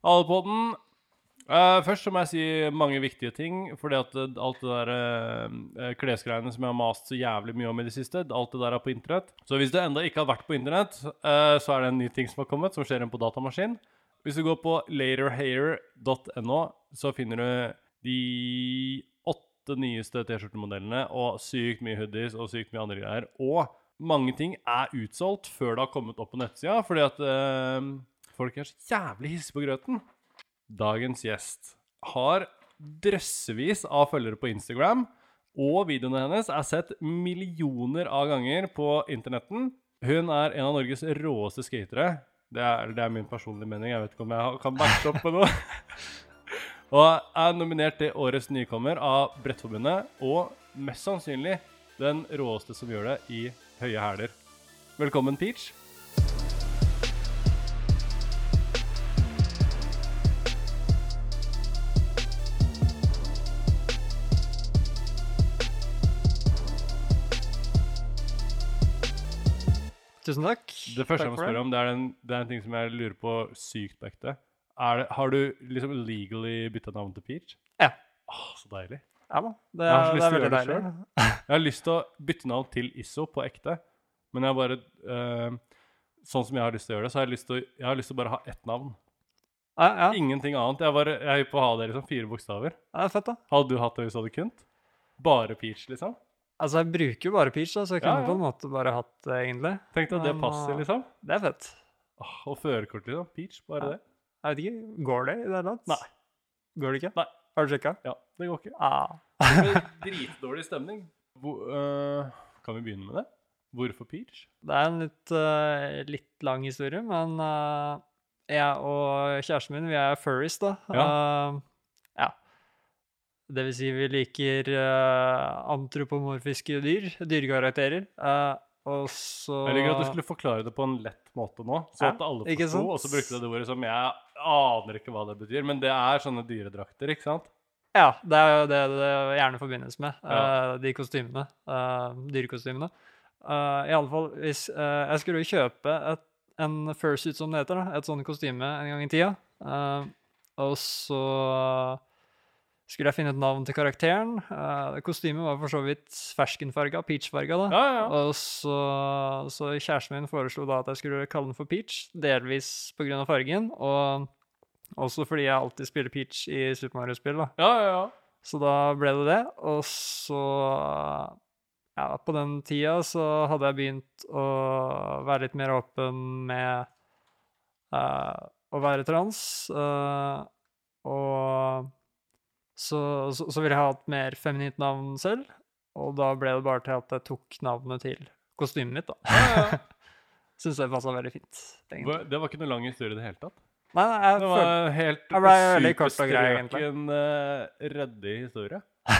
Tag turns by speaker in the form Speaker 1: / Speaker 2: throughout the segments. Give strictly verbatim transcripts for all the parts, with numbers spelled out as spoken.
Speaker 1: Hallepodden. Uh, først så må jeg si mange viktige ting, fordi at uh, alt det der uh, klesgreiene som jeg har mast så jævlig mye om i det siste, alt det der er på internett. Så hvis du enda ikke har vært på internett, uh, så er det en ny ting som har kommet, som skjer inn på datamaskin. Hvis du går på laterhair dot no, så finner du de åtte nyeste t-skjortemodellene, og sykt mye hoodies, og sykt mye andre greier. Og mange ting er utsolgt før det har kommet opp på nettsida, fordi at uh, folk er så jævlig hisse på grøten. Dagens gjest har drøssevis av følgere på Instagram, og videoene hennes er sett millioner av ganger på internetten. Hun er en av Norges råeste skatere. Det er, det er min personlige mening. Jeg vet ikke om jeg kan matche opp med noe. Og er nominert til Årets nykommer av Brettforbundet, og mest sannsynlig den råeste som gjør det i høye hæler. Velkommen, Peach.
Speaker 2: Tusen takk.
Speaker 1: Det første
Speaker 2: takk
Speaker 1: jeg må spørre om, det er, en, det er en ting som jeg lurer på sykt på ekte. Er det, har du liksom legally byttet navn til Peach?
Speaker 2: Ja.
Speaker 1: Åh, så deilig.
Speaker 2: Ja da, det,
Speaker 1: Jeg har så lyst
Speaker 2: det er
Speaker 1: til å
Speaker 2: veldig
Speaker 1: gjøre det
Speaker 2: deilig.
Speaker 1: selv. Jeg har lyst til å bytte navn til Isso på ekte, men jeg har bare, uh, sånn som jeg har lyst til å gjøre det, så har jeg lyst til å, jeg har lyst til å bare ha ett navn.
Speaker 2: Ja, ja.
Speaker 1: Ingenting annet. Jeg, bare, jeg er hypp på å ha det liksom fire bokstaver.
Speaker 2: Ja, det er fett da.
Speaker 1: Hadde du hatt det hvis du hadde kunnet? Bare Peach, liksom?
Speaker 2: Altså, jeg bruker jo bare Peach da, så jeg kunne
Speaker 1: Ja, ja.
Speaker 2: på en måte bare hatt det egentlig.
Speaker 1: Tenkte at det
Speaker 2: Men,
Speaker 1: passer,
Speaker 2: uh,
Speaker 1: liksom?
Speaker 2: Det er fett.
Speaker 1: Åh, og førerkort, liksom. Peach, bare
Speaker 2: Ja.
Speaker 1: det.
Speaker 2: Jeg vet ikke, går det i det hele tatt?
Speaker 1: Nei.
Speaker 2: Går det ikke?
Speaker 1: Nei.
Speaker 2: Har du sjekket?
Speaker 1: Ja, det går ikke.
Speaker 2: Ah.
Speaker 1: Det ble dritdårlig stemning. Hvor, øh, kan vi begynne med det? Hvorfor Peach?
Speaker 2: Det er en litt, uh, litt lang historie, men uh, jeg og kjæresten min, vi er furries da.
Speaker 1: Ja.
Speaker 2: Uh, ja. Det vil si vi liker uh, antropomorfiske dyr, dyrekarakterer. Uh, og så...
Speaker 1: Jeg liker at du skulle forklare det på en lett måte nå, så
Speaker 2: Ja,
Speaker 1: at alle
Speaker 2: ikke
Speaker 1: forstod,
Speaker 2: sant?
Speaker 1: og så brukte du det ordet som jeg aner ikke hva det betyr, men det er sånne dyredrakter, ikke sant?
Speaker 2: Ja, det er jo det det gjerne forbindes med,
Speaker 1: Ja.
Speaker 2: uh, de kostymene, uh, dyrekostymene. Uh, I alle fall, hvis uh, jeg skulle jo kjøpe et, en fursuit som det heter, da, et sånt kostyme en gang i tida, uh, og så skulle jeg finne et navn til karakteren. Uh, kostymet var for så vidt ferskenfarga, peachfarga da.
Speaker 1: Ja, ja, ja.
Speaker 2: Og så, så kjæresten min foreslo da at jeg skulle kalle den for Peach, delvis på grunn av fargen, og også fordi jeg alltid spiller Peach i Super Mario-spill da.
Speaker 1: Ja, ja, ja.
Speaker 2: Så da ble det det, og så, ja, på den tida så hadde jeg begynt å være litt mer åpen med uh, å være trans, uh, og så, så, så ville jeg ha et mer feminint navn selv, og da ble det bare til at jeg tok navnet til kostymet mitt da.
Speaker 1: Ja, ja.
Speaker 2: Synes det passet veldig fint, egentlig.
Speaker 1: Hva- Det var ikke noe lang historie i det hele tatt.
Speaker 2: Nei, nei, jeg
Speaker 1: Det
Speaker 2: følte...
Speaker 1: var helt
Speaker 2: Det ble veldig kort og grei, egentlig.
Speaker 1: superstrøken, uh, reddig historie.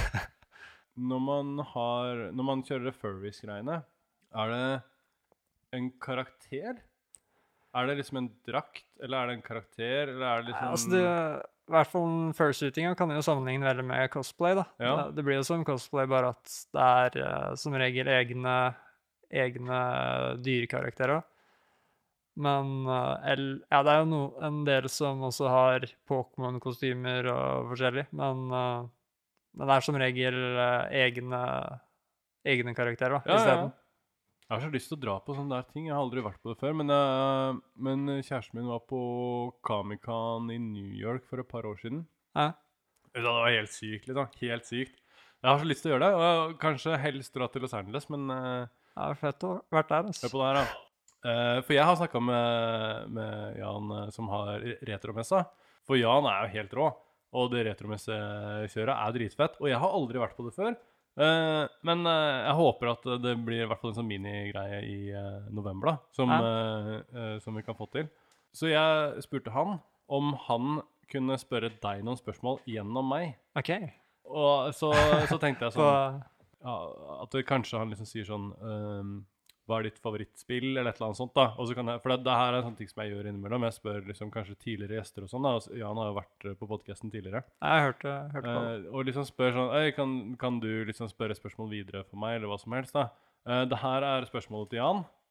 Speaker 1: Når man har, når man kjører furries-greiene, er det en karakter? Er det liksom en drakt, eller er det en karakter, eller er det liksom...
Speaker 2: Altså, det, i hvert fall fursuitinga kan jo sammenligne veldig med cosplay, da.
Speaker 1: Ja.
Speaker 2: Det, det blir jo som cosplay, bare at det er eh, som regel egne, egne dyrekarakterer. Men eh, el, ja, det er jo no, en del som også har Pokémon-kostymer og forskjellig, men, eh, men det er som regel eh, egne, egne karakterer da,
Speaker 1: Ja,
Speaker 2: i
Speaker 1: ja,
Speaker 2: stedet.
Speaker 1: ja. Jeg har så lyst til å dra på sånne der ting. Jeg har aldri vært på det før, men, uh, men kjæresten min var på Comic-Con i New York for et par år siden.
Speaker 2: Ja.
Speaker 1: Det var helt sykt, liksom. Helt sykt. Jeg har så lyst til å gjøre det, og kanskje helst dra til Los Angeles, men uh,
Speaker 2: Det er fett å ha vært der, altså.
Speaker 1: hør på det her, da. Uh, for jeg har snakket med, med Jan uh, som har retromessa, for Jan er jo helt rå, og det retromesse-kjøret er dritfett, og jeg har aldri vært på det før. Uh, men uh, jeg håper at det blir i hvert fall en sånn minigreie i uh, november da, som,
Speaker 2: Ja.
Speaker 1: uh, uh, som vi kan få til. Så jeg spurte han om han kunne spørre deg noen spørsmål gjennom meg.
Speaker 2: Ok.
Speaker 1: Og så, så tenkte jeg
Speaker 2: På,
Speaker 1: sånn, ja, at det kanskje han liksom sier sånn, um, hva er ditt favorittspill, eller et eller annet sånt da. Og så kan jeg, for det, det her er en sånn ting som jeg gjør innimellom. Jeg spør liksom kanskje tidligere gjester og sånn da. Og Jan har jo vært på podcasten tidligere.
Speaker 2: jeg hørte, hørte på det.
Speaker 1: Eh, og liksom spør sånn, «Øy, kan, kan du liksom spørre spørsmål videre for meg, eller hva som helst da?» Eh, det her er spørsmålet til Jan.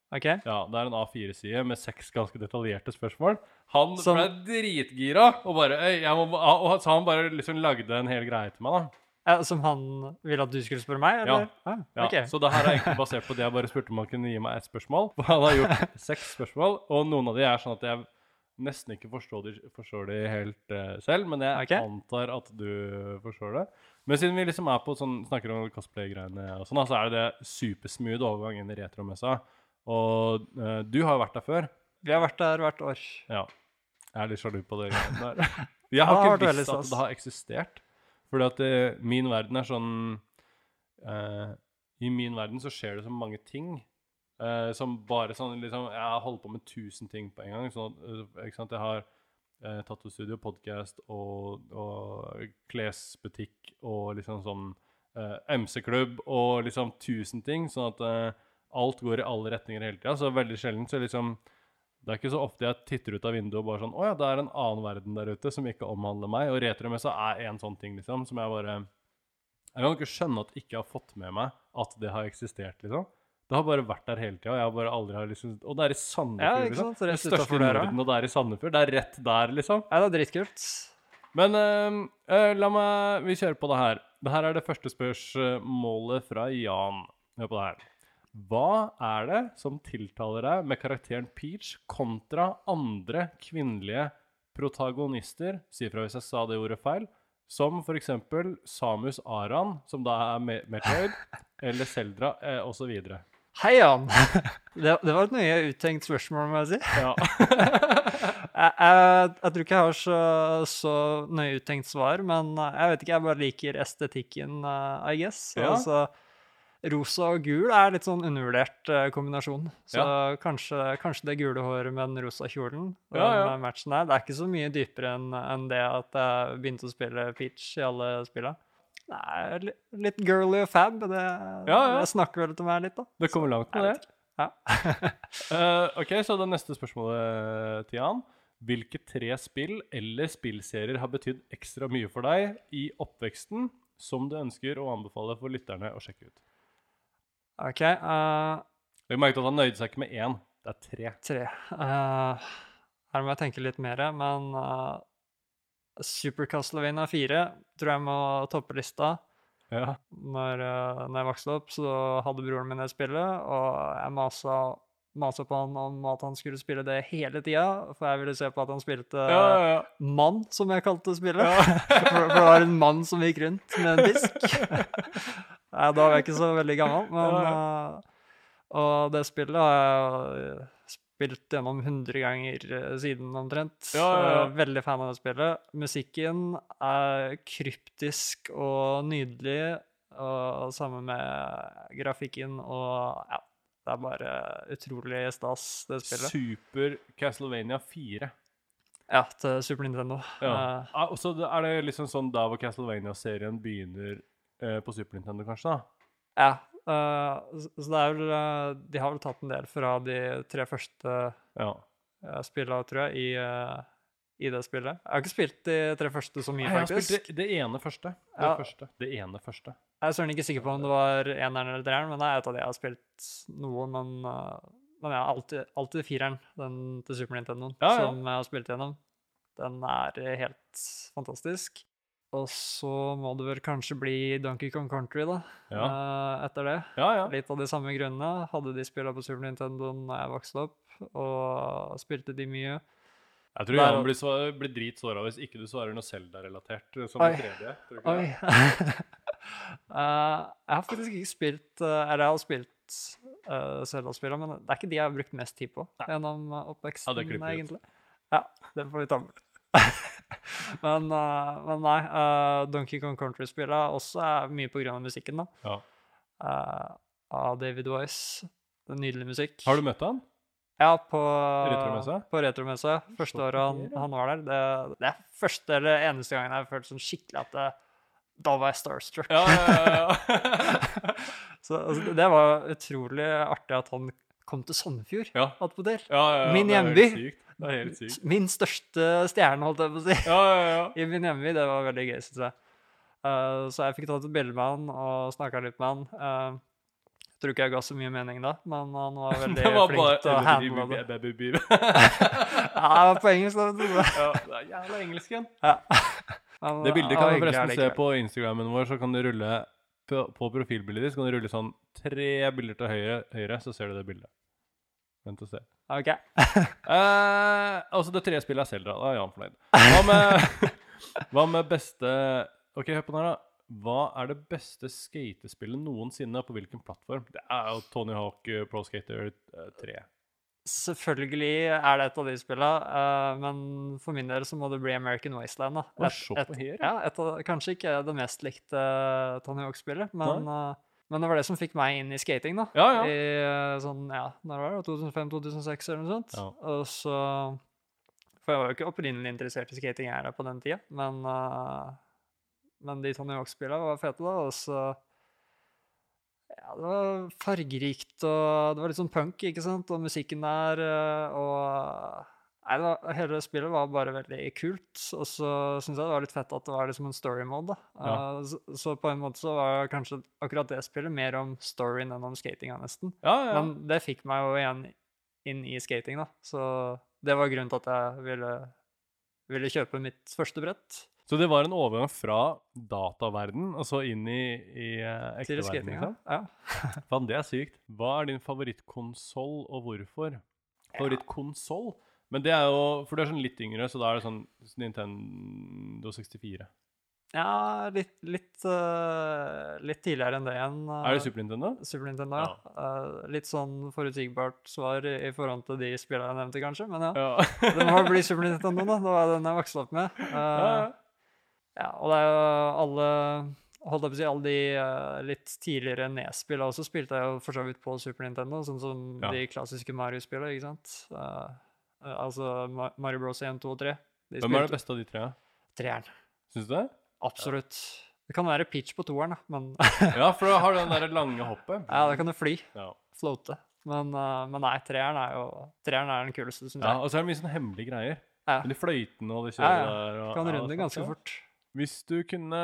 Speaker 2: Ok?
Speaker 1: Ja, det er en A fire-side med seks ganske detaljerte spørsmål. Han
Speaker 2: Som-
Speaker 1: ble dritgira, og bare, «Øy, jeg må, og så han bare liksom lagde en hel greie til meg, da.
Speaker 2: Ja, som han ville at du skulle spørre meg, eller? Ah,
Speaker 1: Ja,
Speaker 2: ok.
Speaker 1: så det her er egentlig basert på det jeg bare spurte om han kunne gi meg ett spørsmål. For han har gjort seks spørsmål, og noen av de er sånn at jeg nesten ikke forstår de, forstår de helt uh, selv, men jeg
Speaker 2: Ok.
Speaker 1: antar at du forstår det. Men siden vi liksom er på sånn, snakker om cosplay-greiene og sånn, da, så er det det supersmooth overgang inn i retromessa. Og uh, du har jo vært der før.
Speaker 2: Vi har vært der hvert år.
Speaker 1: Ja. Jeg er litt sjalu på det greiene der. Jeg
Speaker 2: Ja,
Speaker 1: har
Speaker 2: det har vært
Speaker 1: ikke
Speaker 2: veldig
Speaker 1: visst at
Speaker 2: stas.
Speaker 1: det har eksistert. Fordi at eh, min verden er sånn eh, I min verden så skjer det så mange ting eh, som bare sånn liksom Jeg holder på med tusen ting på en gang. Sånn, at, eh, ikke sant? Jeg har eh, tattoo-studio, podcast og, og klesbutikk og liksom sånn eh, M C-klubb og liksom tusen ting. Sånn at eh, alt går i alle retninger hele tida. Så veldig sjelden så liksom det er ikke så ofte jeg titter ut av vinduet og bare sånn, åja, det er en annen verden der ute som ikke omhandler meg, og retromessa er en sånn ting, liksom, som jeg bare, jeg kan ikke skjønne at jeg ikke har fått med meg at det har eksistert, liksom. Det har bare vært der hele tiden, og jeg bare aldri har liksom, og det er i Sandefjord,
Speaker 2: Ja, ikke
Speaker 1: liksom.
Speaker 2: sant? Rett
Speaker 1: Det største
Speaker 2: utenfor
Speaker 1: i
Speaker 2: døra.
Speaker 1: Norden, og det er i Sandefjord, det er rett der, liksom.
Speaker 2: Ja, det er dritkult.
Speaker 1: Men eh, eh, la meg, vi kjører på det her. Det her er det første spørsmålet fra Jan. Hør på det her. Hva er det som tiltaler deg med karakteren Peach kontra andre kvinnelige protagonister, si fra hvis jeg sa det ordet feil, som for eksempel Samus Aran, som da er Me- Metroid, eller Zelda, eh, og så videre.
Speaker 2: Hei, Jan. Det, det var et nøye uttenkt spørsmål, må jeg si.
Speaker 1: Ja.
Speaker 2: Jeg, jeg, jeg tror ikke jeg har så, så nøye uttenkt svar, men jeg vet ikke, jeg bare liker estetikken, uh, I guess.
Speaker 1: Ja.
Speaker 2: Altså, rosa og gul er litt sånn undervurdert uh, kombinasjon. Så kanskje, kanskje det gule håret med den rosa kjolen, den
Speaker 1: Ja, ja.
Speaker 2: uh, matchen der, det er ikke så mye dypere enn enn det at jeg begynte å spille Peach i alle spillene. Det er li- litt girly og fab, det,
Speaker 1: Ja, ja.
Speaker 2: det snakker vel til meg litt da.
Speaker 1: Det kommer langt med
Speaker 2: Jeg
Speaker 1: det.
Speaker 2: Ja.
Speaker 1: Eh, ok, så det neste spørsmålet til Jan. Hvilke tre spill eller spillserier har betydd ekstra mye for deg i oppveksten, som du ønsker å anbefale for lytterne å sjekke ut?
Speaker 2: Ok, uh,
Speaker 1: Jeg merket at han nøyde seg ikke med én, det er tre.
Speaker 2: tre. Uh, her må jeg tenke litt mer, men uh, Super Castlevania fire tror jeg må toppe lista.
Speaker 1: Ja.
Speaker 2: Når, uh, når jeg vokste opp, så hadde broren min det spillet, og jeg masa, masa på han om at han skulle spille det hele tida, for jeg ville se på at han spilte
Speaker 1: Ja, ja, ja.
Speaker 2: mann, som jeg kalte spillet. for, for det var en mann som gikk rundt med en disk. Nei, da var jeg ikke så veldig gammel, men
Speaker 1: Ja,
Speaker 2: uh, og det spillet har jeg spilt gjennom hundre ganger uh, siden omtrent.
Speaker 1: Ja, ja, ja.
Speaker 2: Uh, Veldig fan av det spillet. Musikken er kryptisk og nydelig, og sammen med grafikken, og ja, det er bare utrolig stas, det spillet.
Speaker 1: Super Castlevania fire.
Speaker 2: Ja, til Super Nintendo.
Speaker 1: Ja.
Speaker 2: Uh,
Speaker 1: Ah, og så det- er det liksom sånn da hvor Castlevania-serien begynner eh, på Super Nintendo, kanskje da?
Speaker 2: Ja, uh, så så det er vel, uh, de har vel tatt en del fra de tre første
Speaker 1: Ja.
Speaker 2: uh, spillene, tror jeg, i, uh, i det spillet. Jeg har ikke spilt de tre første så mye,
Speaker 1: Jeg har
Speaker 2: faktisk.
Speaker 1: spilt det, det ene første. Det
Speaker 2: Ja.
Speaker 1: første. Det ene første.
Speaker 2: Jeg er søren ikke sikker på om det var eneren eller treeren, men det er et av de jeg har spilt noe, men, uh, men ja, alltid, alltid fireren, den til Super Nintendo,
Speaker 1: Ja, ja.
Speaker 2: som jeg har spilt gjennom. Den er helt fantastisk. Og så må det vel kanskje bli Donkey Kong Country, da,
Speaker 1: Ja.
Speaker 2: uh, etter det.
Speaker 1: Ja, ja.
Speaker 2: Litt av de samme grunnene. Hadde de spillet på Super Nintendo da jeg vokste opp, og spilte de mye.
Speaker 1: Jeg tror
Speaker 2: Der-
Speaker 1: Jan blir, sva- blir dritsåret hvis ikke du svarer noe Zelda-relatert som
Speaker 2: Oi.
Speaker 1: det tredje. Tror du ikke
Speaker 2: Oi.
Speaker 1: det?
Speaker 2: Eh, jeg har faktisk ikke spilt uh, Eller jeg har spilt uh, Zelda-spillene, men det er ikke de jeg har brukt mest tid på gjennom uh, oppveksten,
Speaker 1: Ja, det klipper vi ut.
Speaker 2: egentlig. Ja, det får vi ta med. men, uh, men nei, uh, Donkey Kong Country-spillene også er mye på grunn av musikken, da.
Speaker 1: Ja.
Speaker 2: Uh, av David Wise. Det er nydelig musikk.
Speaker 1: Har du møtt han?
Speaker 2: Ja, på
Speaker 1: Retromessa?
Speaker 2: På retromessa. Første
Speaker 1: Så
Speaker 2: året han,
Speaker 1: kult, ja.
Speaker 2: han var der. Det, det er første eller eneste gangen jeg har følt sånn skikkelig at det, da var jeg starstruck.
Speaker 1: Ja, ja, ja. ja.
Speaker 2: Så altså, det var utrolig artig at han kom til Sandefjord.
Speaker 1: Ja.
Speaker 2: Attpåtil.
Speaker 1: ja, ja, ja.
Speaker 2: Min
Speaker 1: det er helt
Speaker 2: hjemby.
Speaker 1: sykt. Det er helt sykt.
Speaker 2: Min største stjerne, holdt jeg på å si.
Speaker 1: Ja, ja, ja.
Speaker 2: I min hjemby. Det var veldig gøy, synes jeg. Uh, så jeg fikk tatt et bilde med han og snakket litt med han. Uh, Jeg tror ikke jeg ga så mye mening da, men han var veldig
Speaker 1: Det var
Speaker 2: flink til å
Speaker 1: bare
Speaker 2: handle det.
Speaker 1: baby, baby.
Speaker 2: Ja, det var på engelsk da. vet du.
Speaker 1: Ja, det er jævla engelsk igjen.
Speaker 2: Ja. Men,
Speaker 1: Det bildet
Speaker 2: ja,
Speaker 1: kan du
Speaker 2: hyggelig
Speaker 1: forresten se
Speaker 2: allikevel.
Speaker 1: på Instagrammen vår, så kan du rulle på, på profilbildet ditt, så kan du rulle sånn tre bilder til høyre, høyre så ser du det bildet. Vent og se.
Speaker 2: Ok.
Speaker 1: Eh, altså det tredje spillet er Zelda, da er Jan fornøyd. Hva med, hva med beste, ok, hør på den her da. Hva er det beste skatespillet noensinne, og på hvilken plattform? Det er jo Tony Hawk eh, Pro Skater eh, tre.
Speaker 2: Selvfølgelig er det et av de spillene, eh, men for min del så må det bli American Wasteland da.
Speaker 1: Å, se på her, ja.
Speaker 2: ja, et av, kanskje ikke det mest likte eh, Tony Hawk-spillet, men, eh, men det var det som fikk meg inn i skating da.
Speaker 1: Ja, ja.
Speaker 2: I eh, sånn, ja, når var det? to tusen fem til to tusen seks eller noe sånt.
Speaker 1: Ja.
Speaker 2: Og så, for jeg var jo ikke opprinnelig interessert i skating jeg er på den tida, men, eh, men de Tony Hawk-spillene var fete da, og så ja, det var fargerikt, og det var litt sånn punk, ikke sant? Og musikken der, eh, og nei, det var, hele spillet var bare veldig kult, og så synes jeg det var litt fett at det var liksom en story mode da.
Speaker 1: Ja.
Speaker 2: Eh, så, så på en måte så var kanskje akkurat det spillet mer om storyen enn om skatinga nesten.
Speaker 1: Ja, ja.
Speaker 2: Men det fikk meg jo igjen inn i skating da, så det var grunnen til at jeg ville, ville kjøpe mitt første brett.
Speaker 1: Så det var en overgang fra dataverden, og så inn i, i eh, ekte
Speaker 2: Til
Speaker 1: verden,
Speaker 2: skating,
Speaker 1: liksom?
Speaker 2: ja. Ja.
Speaker 1: Fan, det er sykt. Hva er din favorittkonsoll, og hvorfor? Favorittkonsoll? Men det er jo, for du er sånn litt yngre, så da er det sånn Nintendo sekstifire.
Speaker 2: Ja, litt, litt, uh, litt tidligere enn det igjen. Uh,
Speaker 1: Er det Super Nintendo?
Speaker 2: Super Nintendo, ja. Uh, litt sånn forutsigbart svar i, i forhold til de spillene jeg nevnte, kanskje, men ja.
Speaker 1: Ja.
Speaker 2: Det må bli Super Nintendo da, det var den jeg vokste opp med. Uh,
Speaker 1: Ja, ja.
Speaker 2: ja, og det er jo alle, holdt jeg på å si, alle de uh, litt tidligere N E S-spillene også spilte jeg jo for så vidt på Super Nintendo, sånn som
Speaker 1: Ja.
Speaker 2: de klassiske Mario-spillene, ikke sant? Uh, uh, altså Ma- Mario Bros. en, to og tre. De
Speaker 1: Hvem er det
Speaker 2: spilte-
Speaker 1: beste av de tre?
Speaker 2: Treeren.
Speaker 1: Synes du det?
Speaker 2: Absolutt. Det kan være pitch på toeren, da, men
Speaker 1: Ja, for da har du den der lange hoppet.
Speaker 2: ja, da kan du fly,
Speaker 1: Ja.
Speaker 2: floate. Men, uh, men nei, treeren er jo treeren er den kuleste, synes
Speaker 1: Ja,
Speaker 2: jeg.
Speaker 1: og så er det mye sånn hemmelige greier.
Speaker 2: Ja,
Speaker 1: Med de fløytene og de
Speaker 2: ja,
Speaker 1: kjører
Speaker 2: ja.
Speaker 1: der. Og,
Speaker 2: Kan
Speaker 1: ja,
Speaker 2: runde
Speaker 1: sant,
Speaker 2: ganske
Speaker 1: ja.
Speaker 2: fort.
Speaker 1: Hvis du kunne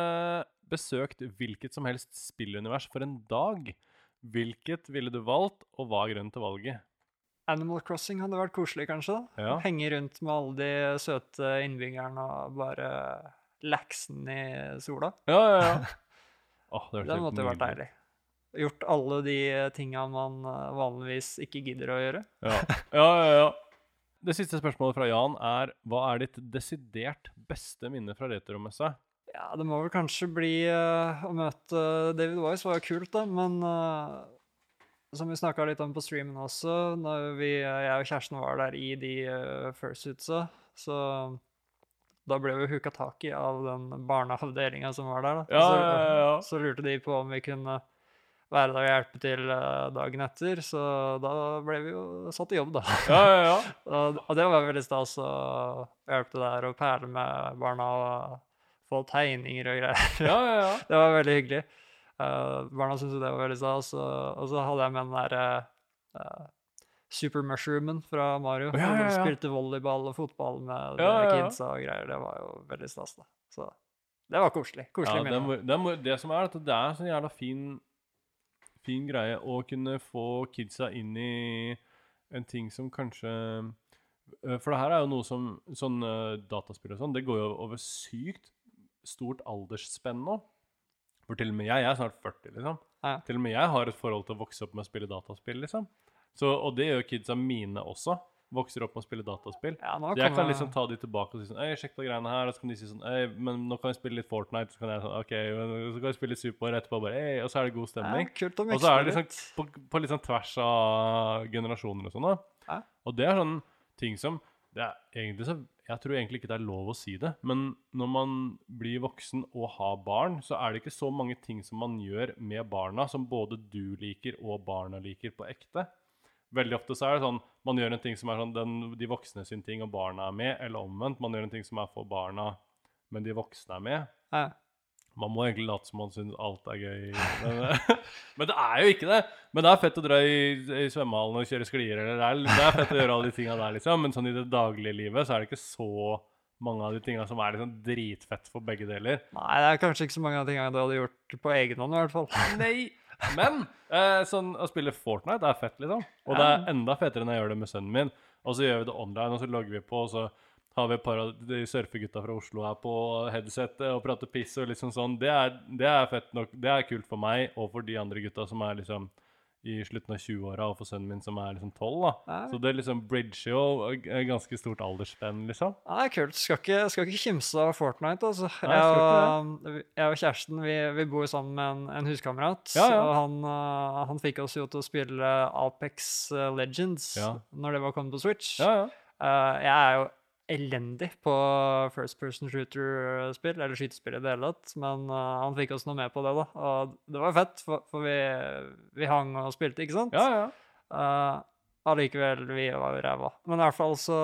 Speaker 1: besøkt hvilket som helst spillunivers for en dag, hvilket ville du valgt, og hva er grunnen til valget?
Speaker 2: Animal Crossing hadde vært koselig, kanskje, da.
Speaker 1: Ja.
Speaker 2: Henge rundt med alle de søte innbyggerne og bare laksen i sola.
Speaker 1: Ja, ja, ja. Åh, det,
Speaker 2: Det måtte jo vært deilig. Gjort alle de tingene man uh, vanligvis ikke gidder å gjøre.
Speaker 1: Ja, ja, ja, ja. Det siste spørsmålet fra Jan er, hva er ditt desidert beste minne fra retromessa?
Speaker 2: Ja, det må vel kanskje bli uh, å møte David Wise, var jo kult da, men uh, som vi snakket litt om på streamen også, når vi, jeg og kjæresten var der i de uh, fursuitsa, så da ble vi hooka tak i av den barneavdelingen som var der da.
Speaker 1: Ja,
Speaker 2: så,
Speaker 1: ja, ja.
Speaker 2: så lurte de på om vi kunne være der og hjelpe til uh, dagen etter, så da ble vi jo satt i jobb da.
Speaker 1: Ja, ja, ja.
Speaker 2: Og, og det var veldig stas å hjelpe der og perle med barna og få tegninger og greier.
Speaker 1: Ja, ja, ja.
Speaker 2: Det var veldig hyggelig. Uh, barna syntes jo det var veldig stas, og, og så hadde jeg med den der uh, Super Mushroomen fra Mario.
Speaker 1: Ja, ja, ja.
Speaker 2: Og spilte volleyball og fotball med
Speaker 1: Ja, ja, ja.
Speaker 2: kidsa og greier. Det var jo veldig stas da. Så det var koselig. Koselig
Speaker 1: Ja, det,
Speaker 2: minne.
Speaker 1: må, det, må, det som er at det er en sånn jævla fin, fin greie å kunne få kidsa inn i en ting som kanskje øh, For det her er jo noe som sånn øh, dataspill og sånn, det går jo over sykt stort aldersspenn nå. For til og med jeg, jeg er snart førti, liksom.
Speaker 2: Ja.
Speaker 1: Til og med jeg har et forhold til å vokse opp med å spille dataspill, liksom. Så, og det gjør kidsa mine også. Vokser opp med å spille dataspill.
Speaker 2: Ja, nå
Speaker 1: Så jeg kan
Speaker 2: kommer-
Speaker 1: liksom ta de tilbake og si sånn, «Ei, sjekk på greiene her», og så kan de si sånn, «Ei, men nå kan vi spille litt Fortnite», så kan jeg sånn, «Ok», så kan vi spille litt Super etterpå, bare, «Ei», og så er det god
Speaker 2: Ja,
Speaker 1: stemning.
Speaker 2: kult å
Speaker 1: Og så er det
Speaker 2: mikse
Speaker 1: liksom på, på litt sånn tvers av generasjoner og sånn da.
Speaker 2: Ja.
Speaker 1: Og det er sånn ting som, det er egentlig så, jeg tror egentlig ikke det er lov å si det, men når man blir voksen og har barn, så er det ikke så mange ting som man gjør med barna som både du liker og barna liker på ekte. Veldig ofte så er det sånn, man gjør en ting som er sånn den, de voksne sin ting og barna er med, eller omvendt, man gjør en ting som er for barna, men de voksne er med.
Speaker 2: Ja.
Speaker 1: Man må egentlig late som man synes alt er gøy. Men, men det er jo ikke det. Men det er fett å dra i, i svømmehallen og kjøre sklier, eller det er, det er fett å gjøre alle de tingene der, liksom. Men sånn i det daglige livet så er det ikke så mange av de tingene som er liksom dritfett for begge deler.
Speaker 2: Nei, det er kanskje ikke så mange av tingene du hadde gjort på egen hånd i hvert fall.
Speaker 1: Nei, Men eh, sånn å spille Fortnite er fett, liksom. Og det er enda fettere når jeg gjør det med sønnen min. Og så gjør vi det online, og så logger vi på, og så har vi et par av de surfegutta fra Oslo her på headsetet og prater piss og liksom sånn. Det er, det er fett nok. Det er kult for meg og for de andre gutta som er liksom i slutten av tjue-åra, og for sønnen min som er liksom tolv, da.
Speaker 2: Ja.
Speaker 1: Så det er liksom bridger jo et ganske stort aldersspenn, liksom.
Speaker 2: Ja, det er kult. Skal ikke, skal ikke kimse av Fortnite, altså.
Speaker 1: Nei,
Speaker 2: jeg,
Speaker 1: skal
Speaker 2: og, jeg og kjæresten, vi, vi bor sammen med en, en huskamerat,
Speaker 1: Ja, ja.
Speaker 2: og han, uh, han fikk oss jo til å spille Apex uh, Legends
Speaker 1: Ja.
Speaker 2: når det var kommet på Switch.
Speaker 1: Ja, ja.
Speaker 2: Uh, jeg er jo elendig på first person shooter-spill, eller skytespill i det hele tatt, men uh, han fikk oss noe med på det da, og det var fett, for, for vi, vi hang og spilte, ikke sant?
Speaker 1: Ja, ja.
Speaker 2: Uh, allikevel, vi var jo ræva. Men i hvert fall så,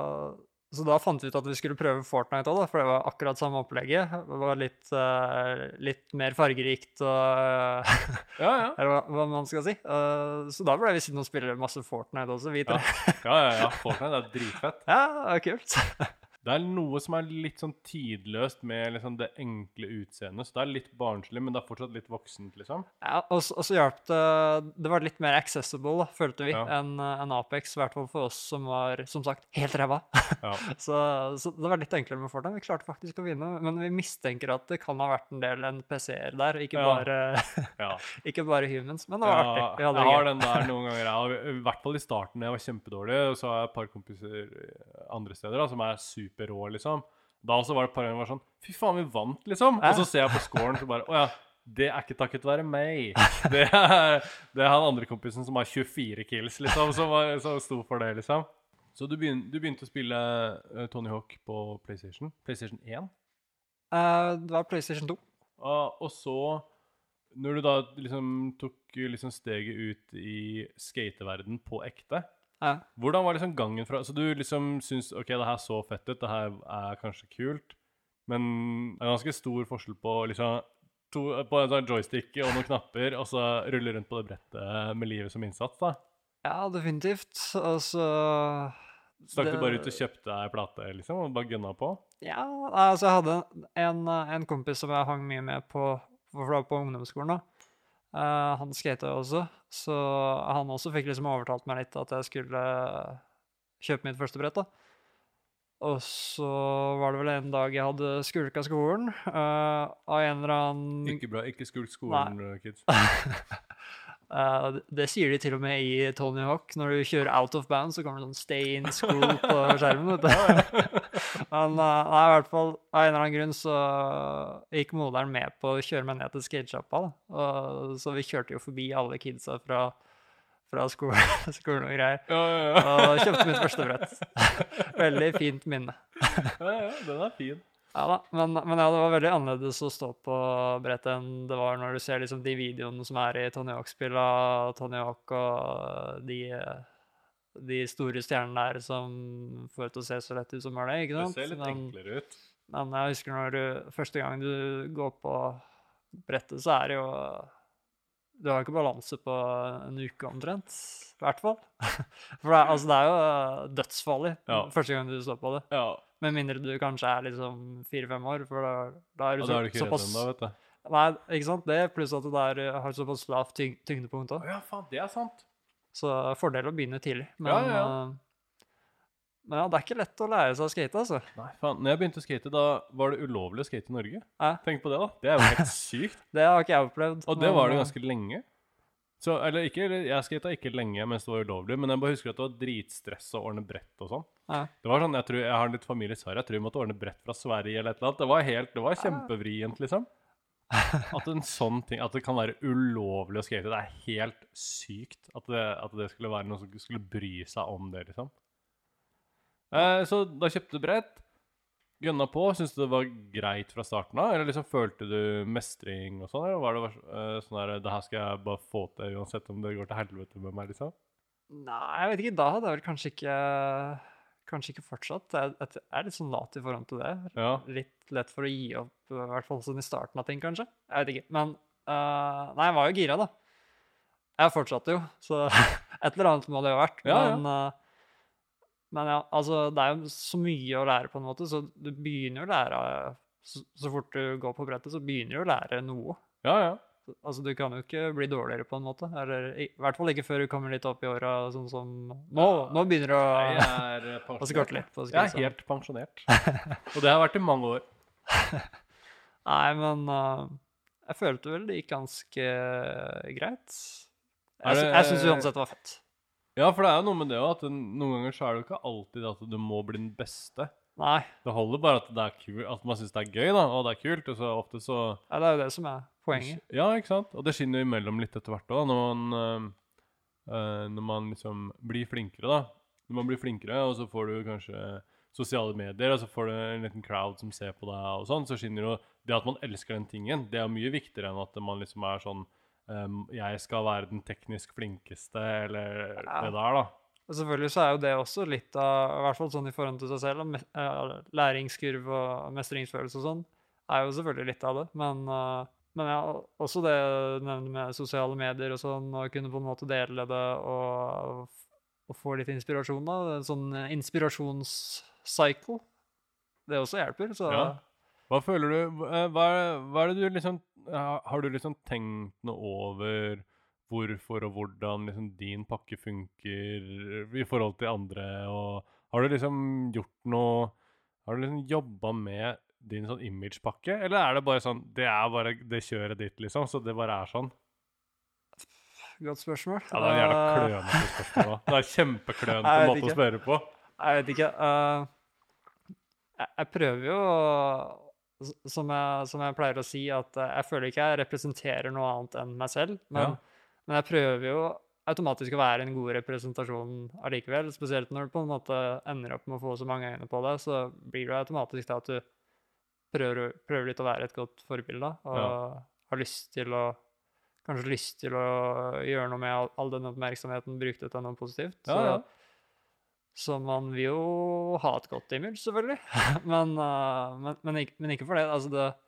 Speaker 2: så da fant vi ut at vi skulle prøve Fortnite også da, for det var akkurat samme opplegget. Det var litt, uh, litt mer fargerikt og, uh,
Speaker 1: Ja, ja.
Speaker 2: eller hva, hva man skal si. Uh, så da ble vi sittende og spille masse Fortnite også, vi tre.
Speaker 1: Ja, ja, ja. Fortnite er dritfett.
Speaker 2: Ja, det var kult.
Speaker 1: Det er noe som er litt sånn tidløst med liksom det enkle utseendet. Så det er litt barnslig, men det er fortsatt litt voksent, liksom.
Speaker 2: Ja, og så, og så hjalp det, det var litt mer accessible, da, følte vi,
Speaker 1: Ja.
Speaker 2: enn en Apex, i hvert fall for oss som var, som sagt, helt ræva.
Speaker 1: Ja.
Speaker 2: så, så det var litt enklere med Fortnite. Vi klarte faktisk å vinne, men vi mistenker at det kan ha vært en del N P C-er der, ikke,
Speaker 1: Ja.
Speaker 2: bare,
Speaker 1: Ja.
Speaker 2: ikke bare humans, men det var
Speaker 1: Ja,
Speaker 2: artig. Vi hadde
Speaker 1: jeg
Speaker 2: det
Speaker 1: har
Speaker 2: gøy.
Speaker 1: den der noen ganger. Jeg, I hvert fall i starten, jeg var kjempedårlig, og så har jeg et par kompiser andre steder da, som er superrå, liksom. Da også var det et par ganger var sånn, fy faen, vi vant, liksom. Og så ser jeg på scoren, så bare, åja, det er ikke takket være meg. Det er, det er han andre kompisen som har tjuefire kills, liksom, som, var, som sto for det, liksom. Så du begynte, du begynte å spille uh, Tony Hawk på PlayStation, PlayStation én.
Speaker 2: Eh, det var PlayStation to.
Speaker 1: Uh, og så, når du da liksom tok liksom steget ut i skateverden på ekte,
Speaker 2: Ja.
Speaker 1: hvordan var liksom gangen fra, så du liksom synes, ok, det her så fett ut, det her er kanskje kult, men det er ganske stor forskjell på liksom, to, på en sånn joystick og noen knapper, og så rulle rundt på det brettet med livet som innsats da.
Speaker 2: Ja, definitivt. Og så...
Speaker 1: Stakk du
Speaker 2: det-
Speaker 1: bare ut og kjøpte deg plate, liksom, og bare gønna på?
Speaker 2: Ja, altså jeg hadde en, en kompis som jeg hang mye med på, for det var på ungdomsskolen da. Eh, han skata jo også, så han også fikk liksom overtalt meg litt at jeg skulle kjøpe mitt første brett da. Og så var det vel en dag jeg hadde skulka skolen, eh, av en eller annen...
Speaker 1: Ikke bra, ikke skult skolen, kids.
Speaker 2: Eh, det, det sier de til og med i Tony Hawk. Når du kjører out of bounds, så kommer det sånn stay in school på skjermen, vet du. Men eh, nei, i hvert fall, av en eller annen grunn så gikk moderen med på å kjøre meg ned til skateshoppa, da. Og, så vi kjørte jo forbi alle kidsa fra, fra skolen, skolen og greier.
Speaker 1: Ja, ja, ja.
Speaker 2: Og kjøpte mitt første brett. Veldig fint minne.
Speaker 1: Ja, ja, den er fin.
Speaker 2: Ja da, men, men ja, det var veldig annerledes å stå på brettet enn det var når du ser liksom de videoene som er i Tony Hawk-spillet, Tony Hawk og de, de store stjernene der som får til å se så lett ut som er det, ikke
Speaker 1: Det
Speaker 2: sant?
Speaker 1: ser litt
Speaker 2: men,
Speaker 1: enklere ut.
Speaker 2: men jeg husker når du, første gang du går på brettet, så er det jo, du har ikke balanse på en uke omtrent, i hvert fall. For det, er- altså, det er jo dødsfarlig
Speaker 1: Ja.
Speaker 2: første gang du står på det.
Speaker 1: Ja,
Speaker 2: Med mindre du kanskje er liksom fire-fem år, for da, da er du
Speaker 1: og da er du
Speaker 2: så,
Speaker 1: ikke redd
Speaker 2: såpass...
Speaker 1: ennå, vet du.
Speaker 2: Nei, ikke sant? Det, pluss at du der eh, har såpass lavt tyng tyngdepunkt
Speaker 1: Å
Speaker 2: også.
Speaker 1: ja, faen, det er sant.
Speaker 2: Så fordel å begynne tidlig. Men,
Speaker 1: Ja, ja,
Speaker 2: eh, men ja, det er ikke lett å lære seg å skate, altså.
Speaker 1: Nei, faen. Når jeg begynte å skate, da var det ulovlig å skate i Norge.
Speaker 2: Ja.
Speaker 1: Tenk på det, da. Det er jo helt sykt.
Speaker 2: Det har ikke jeg opplevd.
Speaker 1: Og det
Speaker 2: men,
Speaker 1: var det
Speaker 2: eh,
Speaker 1: ganske lenge. Så, eller ikke, eller, jeg skata ikke lenge mens det var ulovlig, men jeg bare husker at det var dritstress å ordne brett og sånn.
Speaker 2: Ja.
Speaker 1: Det var sånn, jeg tror, jeg har litt familie i Sverige, jeg tror jeg måtte ordne brett fra Sverige eller et eller annet. Det var helt, det var kjempevrient, liksom. At en sånn ting, at det kan være ulovlig å skate, det er helt sykt at det, at det skulle være noen som skulle bry seg om det, liksom. Eh, så da kjøpte du brett, gønna på, synes du det var greit fra starten av, eller liksom følte du mestring og sånn, eller var det uh, sånn der, det her skal jeg bare få til uansett om det går til helvete med meg, liksom?
Speaker 2: Nei, jeg vet ikke, da hadde jeg vel kanskje ikke, kanskje ikke fortsatt. Jeg, jeg er litt sånn lat i forhold til det.
Speaker 1: Ja.
Speaker 2: Litt lett for å gi opp, i hvert fall sånn i starten av ting, kanskje. Jeg vet ikke, men eh, nei, jeg var jo gira, da. Jeg fortsatte jo, så et eller annet må det jo ha vært.
Speaker 1: Ja, ja.
Speaker 2: men, eh, men ja, altså, det er jo så mye å lære på en måte, så du begynner jo å lære, så, så fort du går på brettet, så begynner du å lære noe.
Speaker 1: Ja, ja.
Speaker 2: Altså, du kan jo ikke bli dårligere på en måte. Eller i, i hvert fall ikke før du kommer litt opp i åra, sånn som nå. Nå begynner det å,
Speaker 1: Jeg er eh,
Speaker 2: å skorte
Speaker 1: pensjonert.
Speaker 2: litt. På å si
Speaker 1: Jeg
Speaker 2: det
Speaker 1: er
Speaker 2: sånn.
Speaker 1: helt pensjonert. Og det har vært i mange år.
Speaker 2: Nei, men uh, jeg følte vel det gikk ganske greit.
Speaker 1: Er
Speaker 2: Jeg,
Speaker 1: det-
Speaker 2: sy- jeg syns uansett det var fett.
Speaker 1: Ja, for det er jo noe med det også, at det- noen ganger så er det jo ikke alltid at du må bli den beste.
Speaker 2: Nei,
Speaker 1: Det holder bare at det er kul, at man synes det er gøy, da, og det er kult, og så ofte så...
Speaker 2: ja, det er jo det som er poenget.
Speaker 1: Ja, ikke sant? Og det skinner jo imellom litt etter hvert også, når man, øh, øh, når man liksom blir flinkere, da. Når man blir flinkere, og så får du kanskje sosiale medier, og så får du en liten crowd som ser på deg og sånn, så skinner jo det at man elsker den tingen, det er mye viktigere enn at man liksom er sånn, um, jeg skal være den teknisk flinkeste, eller
Speaker 2: Ja.
Speaker 1: det der, da.
Speaker 2: Og selvfølgelig så er jo det også litt av, i hvert fall sånn i forhold til seg selv, og me- eh, læringskurv og mestringsfølelse og sånn, er jo selvfølgelig litt av det. Men, eh, men ja, også det du nevner med sosiale medier og sånn, og kunne på en måte dele det og, og få litt inspirasjon da, en sånn eh, inspirasjonscycle, det også hjelper, så
Speaker 1: Ja. Hva føler du, eh, hva er, hva er det du liksom, ha- har du liksom tenkt noe over hvorfor og hvordan liksom din pakke funker i forhold til andre, og har du liksom gjort noe, har du liksom jobbet med din sånn imagepakke, eller er det bare sånn, det er bare det kjøret ditt liksom, så det bare er sånn?
Speaker 2: godt spørsmål.
Speaker 1: Ja, det er jævla
Speaker 2: Eh,
Speaker 1: klønete spørsmål da. Det er kjempeklønete
Speaker 2: Jeg vet
Speaker 1: måte å
Speaker 2: ikke.
Speaker 1: spørre på.
Speaker 2: Jeg vet ikke. eh, jeg, jeg prøver jo, å- s- som jeg, som jeg pleier å si, at eh, jeg føler ikke jeg representerer noe annet enn meg selv, men,
Speaker 1: Ja.
Speaker 2: men jeg prøver jo automatisk å være en god representasjon allikevel, spesielt når du på en måte ender opp med å få så mange øyne på deg, så blir det automatisk da at du prøver, prøver litt å være et godt forbilde, da, og
Speaker 1: Ja.
Speaker 2: har lyst til å, kanskje lyst til å gjøre noe med all, all den oppmerksomheten brukt til noe positivt.
Speaker 1: Ja,
Speaker 2: så
Speaker 1: ja.
Speaker 2: så man vil jo ha et godt image, selvfølgelig. men, uh, men, men, ikke, men ikke for det. Altså, det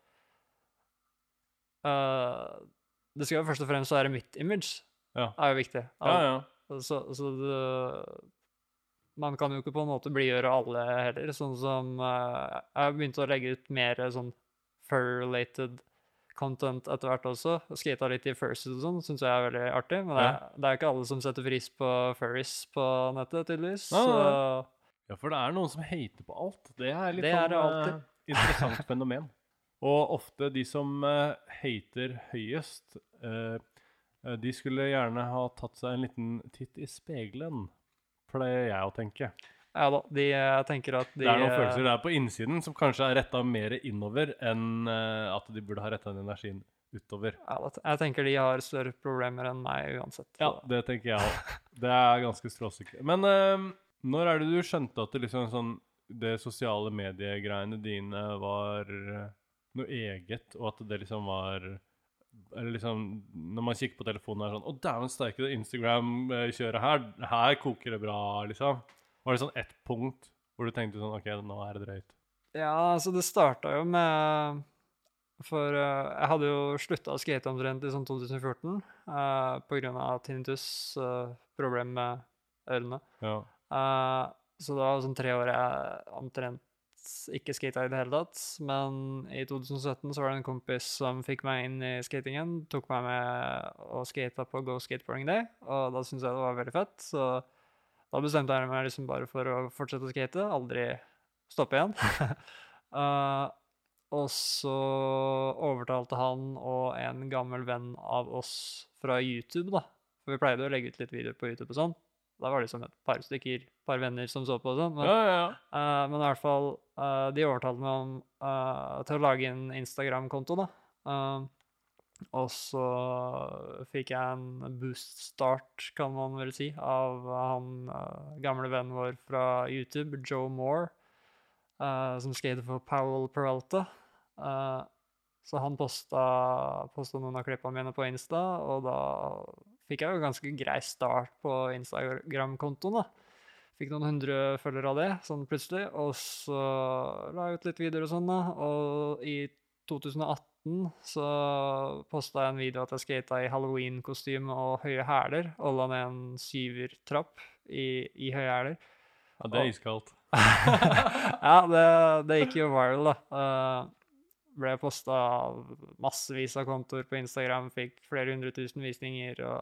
Speaker 2: uh, Det skal jo først og fremst være mitt image.
Speaker 1: Ja.
Speaker 2: Er jo viktig.
Speaker 1: Ja, ja.
Speaker 2: Så, så det, man kan jo ikke på en måte blidgjøre alle heller. Sånn som uh, Jeg har begynt å legge ut mer sånn fur-related content etter hvert også. Skata litt i fursuit og sånn, syns jeg er veldig artig. Men det, er- det er ikke alle som setter pris på furries på nettet, tydeligvis.
Speaker 1: Nei, nei,
Speaker 2: Så
Speaker 1: Ja, for det er noen som hater på alt. Det er litt
Speaker 2: Det er
Speaker 1: sånn
Speaker 2: det alltid.
Speaker 1: eh, interessant fenomen. Og ofte de som eh, hater høyest, eh, eh, de skulle gjerne ha tatt seg en liten titt i spegelen, pleier jeg å tenke.
Speaker 2: ja da, de, jeg tenker at de
Speaker 1: Det er noen følelser der på innsiden som kanskje er rettet mer innover enn eh, at de burde ha rettet den energien utover.
Speaker 2: ja, da, Jeg tenker de har større problemer enn meg uansett.
Speaker 1: Ja,
Speaker 2: så-
Speaker 1: det tenker jeg også. Det er ganske stråsikkert. Men eh, når er det du skjønte at det liksom sånn, det sosiale mediegreiene dine var eh, noe eget, og at det liksom var, eller liksom, når man kikker på telefonen er sånn, å dæven steike, det Instagram-kjøret her, her koker det bra, liksom. Var det sånn ett punkt hvor du tenkte sånn, ok, nå er det drøyt?
Speaker 2: Ja, altså det starta jo med For eh, jeg hadde jo slutta å skate omtrent i sånn to tusen fjorten uh, på grunn av tinnitus, uh, problem med ørene.
Speaker 1: Ja.
Speaker 2: Eh, så det var sånn tre år jeg omtrent ikke skata i det hele tatt. Men i to tusen sytten så var det en kompis som fikk meg inn i skatingen. Tok meg med og skata på Go Skateboarding Day, og da syntes jeg det var veldig fett. Så da bestemte jeg meg liksom bare for å fortsette å skate, aldri stoppe igjen. Eh, og så overtalte han og en gammel venn av oss fra YouTube, da. For vi pleide å legge ut litt videoer på YouTube og sånn. Da var det liksom et par stykker, par venner som så på og sånn. Men,
Speaker 1: Ja, ja, ja.
Speaker 2: eh, men i hvert fall, eh, de overtalte meg om eh, til å lage en Instagram-konto, da. Eh, og så fikk jeg en boost start, kan man vel si, av han eh, gamle vennen vår fra YouTube, Joe Moore, eh, som skater for Powell Peralta. Eh, så han posta, posta noen av klippene mine på Insta, og da fikk jeg jo ganske grei start på Instagram-kontoen, da. Fikk noen hundre følgere av det, sånn plutselig, og så la jeg ut litt videoer og sånn, da. Og i to tusen atten så posta jeg en video at jeg skata i Halloween-kostyme og høye hæler, holda ned en syvertrapp i, i høye hæler.
Speaker 1: Ja, det er iskaldt.
Speaker 2: Ja, det, det gikk jo viral, da. Uh, ble postet av massevis av kontoer på Instagram, fikk flere hundre tusen visninger, og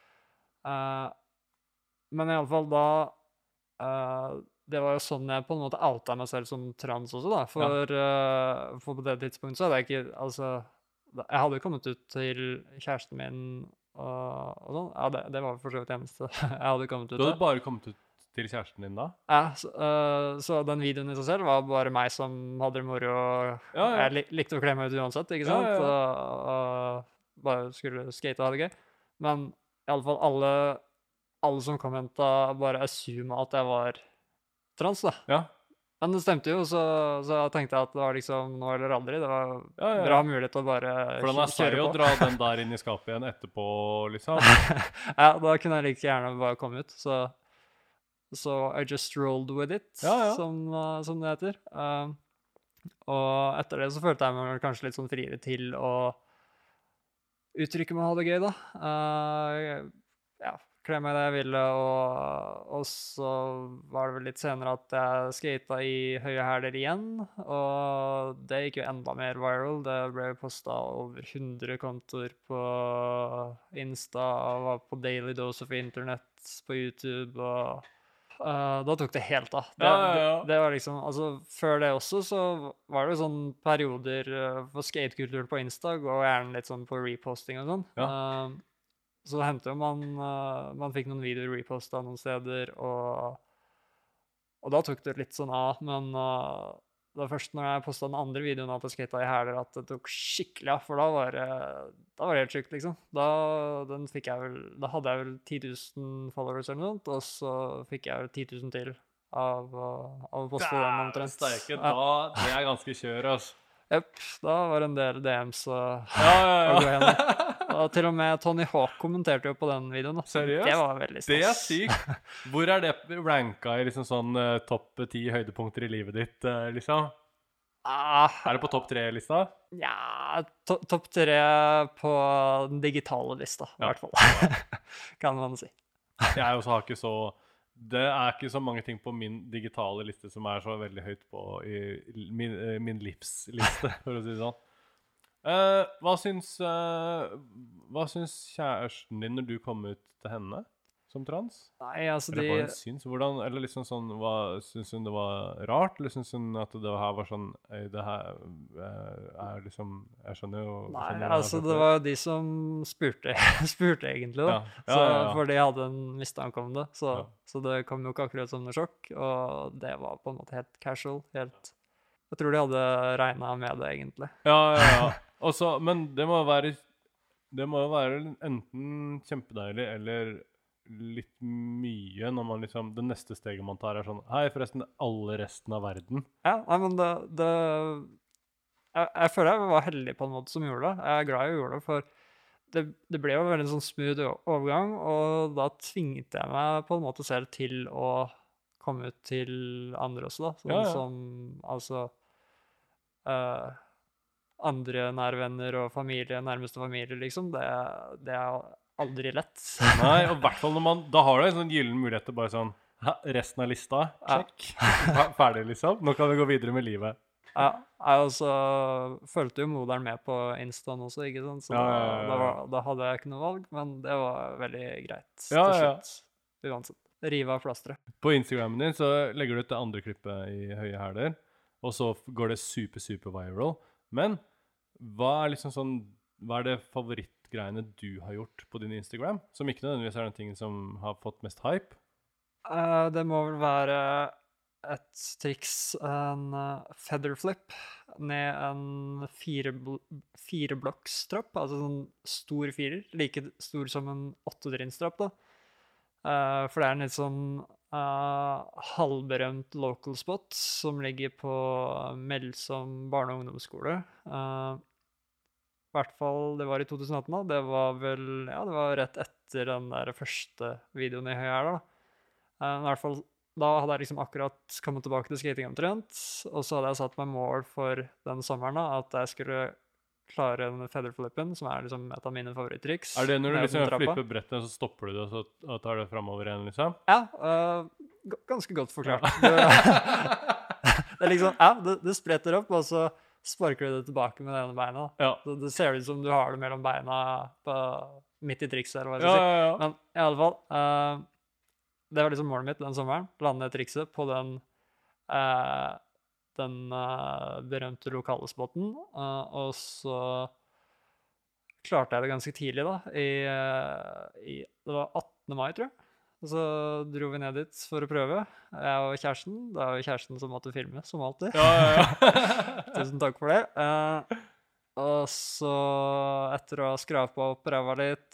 Speaker 2: uh, men i alle fall da uh, det var jo sånn jeg på en måte outa meg selv som trans også da, for, ja. uh, for på det tidspunktet så hadde jeg ikke, altså, jeg hadde kommet ut til kjæresten min og, og sånn, ja, det, det var for så vidt eneste jeg hadde kommet ut til.
Speaker 1: Du hadde bare kommet ut til kjæresten din da?
Speaker 2: Ja, så, uh, så den videoen i seg selv var bare meg som hadde det moro, og ja, ja. jeg lik, likte å kle meg ut uansett, ikke sant? Ja, ja, ja. Og, og bare skulle skate og ha det gøy. Men i alle fall alle alle som kommentet bare assume at jeg var trans, da.
Speaker 1: Ja.
Speaker 2: Men det stemte jo, så, så jeg tenkte jeg at det var liksom nå eller aldri. Det var
Speaker 1: ja, ja, ja.
Speaker 2: bra mulighet å bare kjøre på.
Speaker 1: For den er seg å dra den der inn i skapet igjen etterpå, liksom.
Speaker 2: Ja, da kunne jeg like gjerne bare komme ut, så, så I just rolled with it,
Speaker 1: ja, ja.
Speaker 2: Som, uh, som det heter. Uh, og etter det så følte jeg meg kanskje litt sånn friere til å uttrykke meg og ha det gøy, da. Uh, ja, kle meg det jeg ville, og, og så var det vel litt senere at jeg skatet i høye hæler igjen, og det gikk jo enda mer viral. Det ble postet over hundre kontoer på Insta, og var på Daily Dose of Internet på YouTube, og uh, da tok det helt av. Det,
Speaker 1: ja, ja, ja.
Speaker 2: det, det var liksom, altså før det også så var det jo sånn perioder uh, for skatekultur på Insta, og gjerne litt sånn på reposting og sånn.
Speaker 1: Ja.
Speaker 2: Uh, Så hendte jo man, uh, man fikk noen videoer repostet noen steder, og, og da tok det litt sånn av, men uh, det var først når jeg postet den andre videoen at jeg skatet i hæler at det tok skikkelig av, for da var det, da var det helt sykt, liksom. Da, den fikk jeg vel, da hadde jeg vel ti tusen followers eller noe, og så fikk jeg vel ti tusen til av, uh, av å poste den omtrent.
Speaker 1: Steike, da, det er ganske kjør, altså.
Speaker 2: Jepp, da var det en del D Ms å,
Speaker 1: ja, ja, ja.
Speaker 2: å gå gjennom. Og til og med Tony Hawk kommenterte jo på den videoen. Da.
Speaker 1: Seriøst?
Speaker 2: Det var veldig stas.
Speaker 1: Det er sykt. Hvor er det ranka i liksom sånn uh, topp ti høydepunkter i livet ditt, uh, liksom?
Speaker 2: Ah,
Speaker 1: er det på topp tre-lista?
Speaker 2: Ja, to topp tre på den digitale lista, i
Speaker 1: ja.
Speaker 2: hvert fall. Kan man si.
Speaker 1: Jeg også har ikke så... Det er ikke så mange ting på min digitale liste som er så veldig høyt på i min, min livsliste, for å si det sånn. Uh, hva syns uh, hva syns kjæresten din når du kom ut til henne som trans?
Speaker 2: Nei, altså
Speaker 1: eller
Speaker 2: de...
Speaker 1: hva hun syns? Hvordan, eller liksom sånn, hva, syns hun det var rart? Eller syns hun at det her var sånn det her uh, er liksom Jeg skjønner jo
Speaker 2: Nei,
Speaker 1: skjønner
Speaker 2: altså det var jo de som spurte, spurte egentlig da.
Speaker 1: Ja. Ja,
Speaker 2: så,
Speaker 1: ja, ja.
Speaker 2: For de hadde en mistanke om det, så,
Speaker 1: ja.
Speaker 2: så det kom jo ikke akkurat som noe sjokk, og det var på en måte helt casual, helt Jeg tror de hadde regnet med det, egentlig.
Speaker 1: Ja, ja, ja. Også, men det må være Det må være enten kjempedeilig eller litt mye når man liksom det neste steget man tar er sånn hei, forresten, alle resten av verden.
Speaker 2: Ja, nei, men det, det jeg, jeg føler jeg var heldig på en måte som gjorde det. Jeg er glad jeg gjorde det, for det, det ble jo en veldig sånn smooth overgang, og da tvingte jeg meg på en måte selv til å komme ut til andre også, da. Sånn
Speaker 1: ja, ja.
Speaker 2: som, altså uh, andre nære venner og familie, nærmeste familie, liksom. Det, det er aldri lett.
Speaker 1: Nei, og i hvert fall når man, da har du en sånn gyllen mulighet til bare sånn, resten av lista, check, ja. Ferdig liksom, nå kan vi gå videre med livet.
Speaker 2: Ja, jeg også følte jo moderen med på Instaen også, ikke sant, så
Speaker 1: ja, ja, ja, ja.
Speaker 2: Da, var, da hadde jeg ikke noe valg, men det var veldig greit
Speaker 1: ja,
Speaker 2: til slutt,
Speaker 1: ja.
Speaker 2: Uansett. Rive av plastret.
Speaker 1: På Instagramen din så legger du ut det andre klippet i høye hæler, og så går det super, super viral, men hva er liksom sånn, hva er det favorittgreiene du har gjort på din Instagram, som ikke nødvendigvis er den tingen som har fått mest hype?
Speaker 2: Uh, det må vel være et triks, en uh, feather flip, ned en fire, fire blokkstrapp, altså sånn stor firer, like stor som en åttedrinstrapp da. Uh, for det er en litt sånn uh, halvberømt local spot som ligger på Melsom barne- og ungdomsskole. Uh, I hvert fall, det var i to tusen atten da, det var vel, ja, det var rett etter den der første videoen i høye her da. Uh, I hvert fall, da hadde jeg liksom akkurat kommet tilbake til skating omtrent, og så hadde jeg satt meg mål for den sommeren da, at jeg skulle klare den featherflippen, som er liksom et av mine favoritttriks.
Speaker 1: Er det når du liksom flipper brettet, så stopper du det, og så tar det fremover igjen, liksom?
Speaker 2: Ja, uh, ganske godt forklart. Det, det er liksom, ja, det, det spretter opp, og så sparker du det tilbake med det ene beinet.
Speaker 1: Ja.
Speaker 2: Så det ser ut som du har det mellom beina på, midt i trikset, eller hva jeg
Speaker 1: Ja,
Speaker 2: skal si.
Speaker 1: ja, ja.
Speaker 2: Men i alle fall, eh, det var liksom målet mitt den sommeren. Lande trikset på den, eh, den eh, berømte lokale spotten. eh, og så klarte jeg det ganske tidlig, da. I, eh, i, det var attende mai, tror jeg. Og så dro vi ned dit for å prøve. Jeg og kjæresten. Det var jo kjæresten som måtte filme, som alltid.
Speaker 1: Ja, ja, ja.
Speaker 2: Tusen takk for det. Eh, og så, etter å ha skrapa opp ræva litt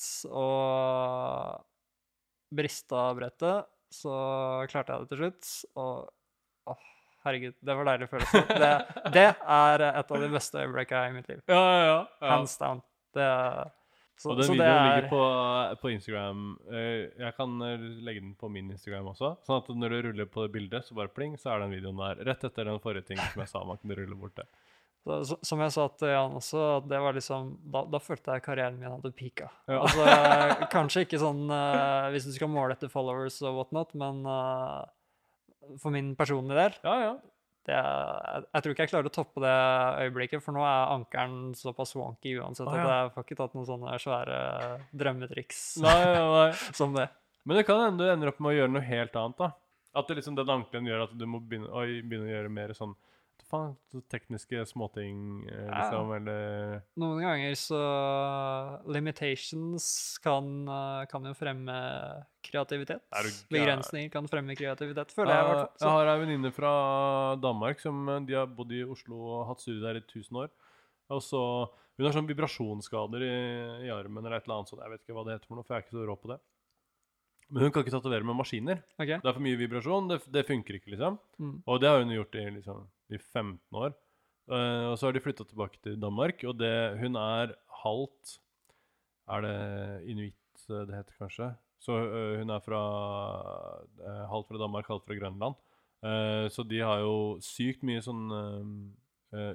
Speaker 2: og brista brettet, så klarte jeg det til slutt. Og åh, herregud, det var deilig følelse. Det, det er et av de beste øyeblikkene i mitt liv.
Speaker 1: Ja, ja, ja. ja.
Speaker 2: Hands down. Det er, så,
Speaker 1: Og den
Speaker 2: så det
Speaker 1: videoen
Speaker 2: er,
Speaker 1: ligger på, på Instagram. Eh, Jeg kan eh, legge den på min Instagram også. Sånn at når du ruller på det bildet, så bare pling, så er den videoen der. Rett etter den forrige ting som jeg sa, man kunne rulle bort det.
Speaker 2: så, så, som jeg sa til Jan også, at det var liksom, da, da følte jeg karrieren min hadde pika.
Speaker 1: Ja.
Speaker 2: Altså, kanskje ikke sånn eh, hvis du skal måle etter followers og whatnot, men eh, for min personlige del,
Speaker 1: Ja, ja.
Speaker 2: det er, jeg, jeg tror ikke jeg klarer å toppe det øyeblikket, for nå er ankeren såpass wonky uansett,
Speaker 1: Å, ja.
Speaker 2: at jeg får ikke tatt noen sånne svære drømmetriks
Speaker 1: Nei, nei, nei.
Speaker 2: som det.
Speaker 1: Men det kan hende du ender opp med å gjøre noe helt annet, da. At det liksom den ankelen gjør at du må begynne, oi, begynne å gjøre mer sånn faen, så tekniske småting, eh,
Speaker 2: Ja.
Speaker 1: liksom, eller
Speaker 2: Noen ganger så limitations kan, eh, kan jo fremme kreativitet.
Speaker 1: Er du gæren?
Speaker 2: Begrensninger kan fremme kreativitet, føler jeg i hvert fall.
Speaker 1: Jeg har ei venninne fra Danmark som eh, de har bodd i Oslo og hatt studie der i tusen år. Og så, Hun har sånn vibrasjonsskader i, i armen eller et eller annet sånt. Jeg vet ikke hva det heter for noe, for jeg er ikke så rå på det. Men hun kan ikke tatovere med maskiner.
Speaker 2: Ok.
Speaker 1: Det er for mye vibrasjon, det, det funker ikke, liksom.
Speaker 2: Mm.
Speaker 1: Og det har hun gjort i, liksom, i femten år. Eh, og så har de flyttet tilbake til Danmark, og det, hun er halvt, er det inuitt eh, det heter kanskje? Så eh, hun er fra, eh, halvt fra Danmark, halvt fra Grønland. Eh, så de har jo sykt mye sånn uh,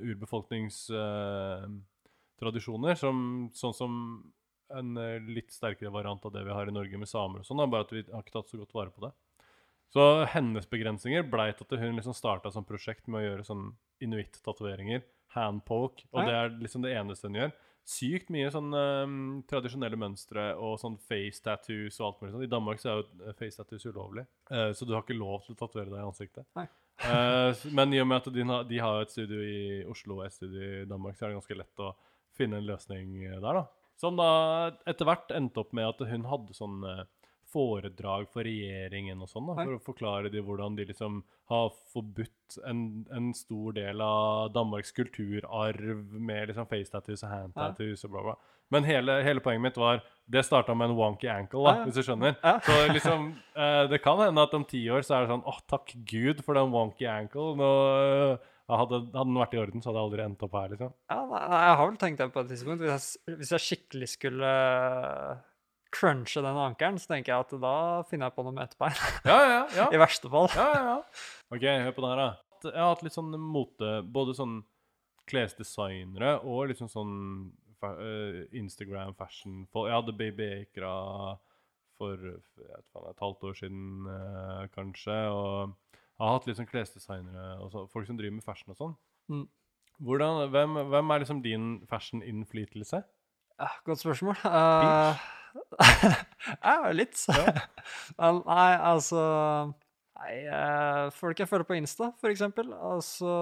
Speaker 1: urbefolkningstradisjoner, som, sånn som en eh, litt sterkere variant av det vi har i Norge med samer og sånn, da, bare at vi har ikke tatt så godt vare på det. Så hennes begrensninger ble til at hun liksom startet som prosjekt med å gjøre sånn inuitt-tatoveringer, handpoke, og
Speaker 2: Ja.
Speaker 1: det er liksom det eneste hun gjør. Sykt mye sånn um, tradisjonelle mønstre og sånn face tattoos og alt mulig sånn. I Danmark så er jo eh, face tattoos ulovlig, eh, så du har ikke lov til å tatovere deg i ansiktet.
Speaker 2: Nei.
Speaker 1: Eh, s- men i og med at de, har- de har et studio i Oslo og et studio i Danmark, så er det ganske lett å finne en løsning eh, der da. Som da etter hvert endte opp med at hun hadde sånn eh, foredrag for regjeringen og sånn, da,
Speaker 2: Oi.
Speaker 1: for å forklare de hvordan de liksom har forbudt en, en stor del av Danmarks kulturarv med liksom face tattoos og hand
Speaker 2: Ja.
Speaker 1: tattoos og bla bla. Men hele, hele poenget mitt var, det startet med en wonky ankle, da,
Speaker 2: Ja, ja.
Speaker 1: hvis du skjønner.
Speaker 2: Ja.
Speaker 1: Så liksom, eh, det kan hende at om ti år så er det sånn, åh, takk Gud for den wonky ankle. Nå, eh, hadde, hadde den vært i orden, så hadde jeg aldri endt opp her, liksom.
Speaker 2: Ja, nei, nei, jeg har vel tenkt det på et tidspunkt. Hvis jeg, s- hvis jeg skikkelig skulle crunche den ankeren, så tenker jeg at da finner jeg på noe med ett bein.
Speaker 1: Ja, ja, ja.
Speaker 2: I verste fall.
Speaker 1: Ja, ja, ja. Ok, hør på den her da. Jeg har hatt litt sånn mote, både sånn klesdesignere og liksom sånn fa eh, Instagram fashion. For jeg hadde Baby Akra for jeg vet faen, et halvt år siden eh, kanskje, og jeg har hatt litt sånn klesdesignere og så, folk som driver med fashion og sånn.
Speaker 2: Mm.
Speaker 1: Hvordan, hvem, hvem er liksom din fashion-innflytelse?
Speaker 2: Ja, godt spørsmål. Uh, ja, litt. Men nei, altså Nei, eh, folk jeg følger på Insta, for eksempel. Altså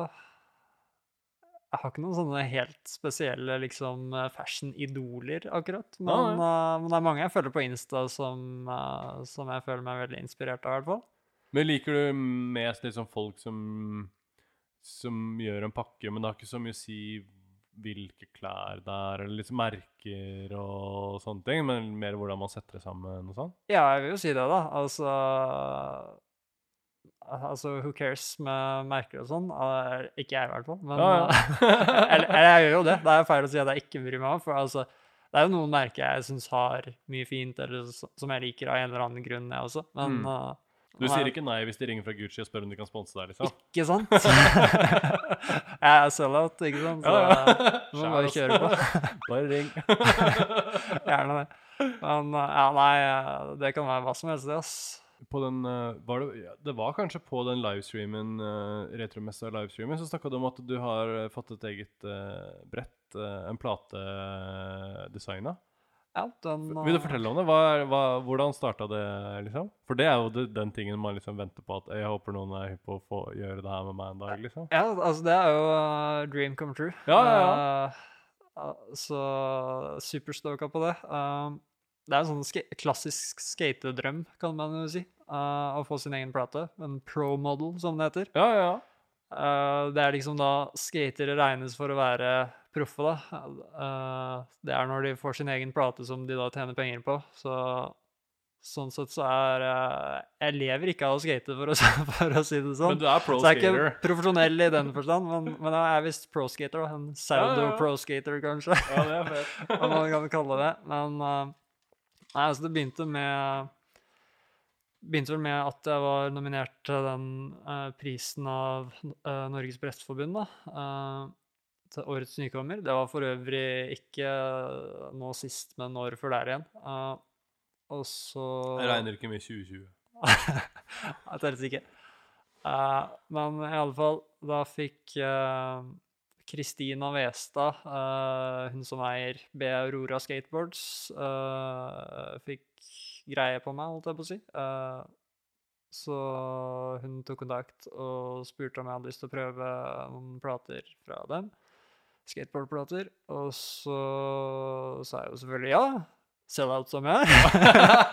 Speaker 2: Jeg har ikke noen sånne helt spesielle liksom eh, fashion-idoler, akkurat. Men,
Speaker 1: Nei,
Speaker 2: eh, men det er mange jeg følger på Insta som, eh, som jeg føler meg veldig inspirert av, i hvert fall.
Speaker 1: Men liker du mest liksom folk som, som gjør en pakke, men det har ikke så mye å si hvilke klær det er, eller liksom merker og sånne ting, men mer hvordan man setter det sammen og sånn?
Speaker 2: Ja, jeg vil jo si det, da. Altså Altså, who cares med merker og sånn? Eh, Ikke jeg, i hvert fall. Men,
Speaker 1: Ja, ja.
Speaker 2: eller, eller jeg gjør jo det. Det er feil å si at jeg ikke bryr meg om. For altså, det er jo noen merker jeg syns har mye fint, eller s- som jeg liker av en eller annen grunn, jeg også. Men
Speaker 1: Mm.
Speaker 2: eh,
Speaker 1: Du
Speaker 2: nei,
Speaker 1: sier ikke nei hvis de ringer fra Gucci og spør om de kan sponse deg, liksom?
Speaker 2: Ikke sant? Jeg er sell-out, ikke sant? Så
Speaker 1: Ja, ja.
Speaker 2: så må bare kjøre på.
Speaker 1: Bare ring.
Speaker 2: Gjerne det. Men eh, ja, nei, eh, det kan være hva som helst, det, ass.
Speaker 1: på den uh, var det, ja, det var kanskje på den livestreamen, uh, retromessa livestreamen, så snakket du om at du har uh, fått et eget uh, brett, uh, en plate uh, designet.
Speaker 2: Ja, den... Uh...
Speaker 1: Vil du fortelle om det? Hva, er, hva, hvordan startet det, liksom? For det er jo det, den tingen man liksom venter på, at jeg håper noen er hypp på å få gjøre det her med meg en dag, liksom.
Speaker 2: Ja, altså det er jo uh, dream come true.
Speaker 1: Ja, ja, ja.
Speaker 2: Uh, så superstoka på det. Uh, det er en sånn sk klassisk skatedrøm, kan man jo si, uh, å få sin egen plate. En pro-model, som det heter.
Speaker 1: Ja, ja, ja.
Speaker 2: Uh, det er liksom da skatere regnes for å være proffe, da. Uh, det er når de får sin egen plate som de da tjener penger på. Så sånn sett så er uh, jeg lever ikke av å skate, for å, for å si det sånn.
Speaker 1: Men du er pro-skater.
Speaker 2: Så jeg er ikke profesjonell i den forstand, men, men jeg er visst pro-skater, en pseudo-pro-skater kanskje.
Speaker 1: Ja, det er fett.
Speaker 2: Hva man kan kalle det. Men uh, nei, altså det begynte med begynte vel med at jeg var nominert til den uh, prisen av uh, Norges Brettforbund, da. Uh, til årets nykommer. Det var for øvrig ikke uh, nå sist, men året før der igjen. Uh, og så...
Speaker 1: Jeg regner ikke med tjue tjue.
Speaker 2: Jeg telles ikke. Uh, men i alle fall, da fikk uh, Kristina Westad, uh, hun som eier B. Aurora Skateboards, uh, fikk greie på meg, holdt jeg på å si. Uh, så hun tok kontakt og spurte om jeg hadde lyst til å prøve noen plater fra dem. Skateboardplater. Og så sa jeg jo selvfølgelig ja. Sell-out som jeg er.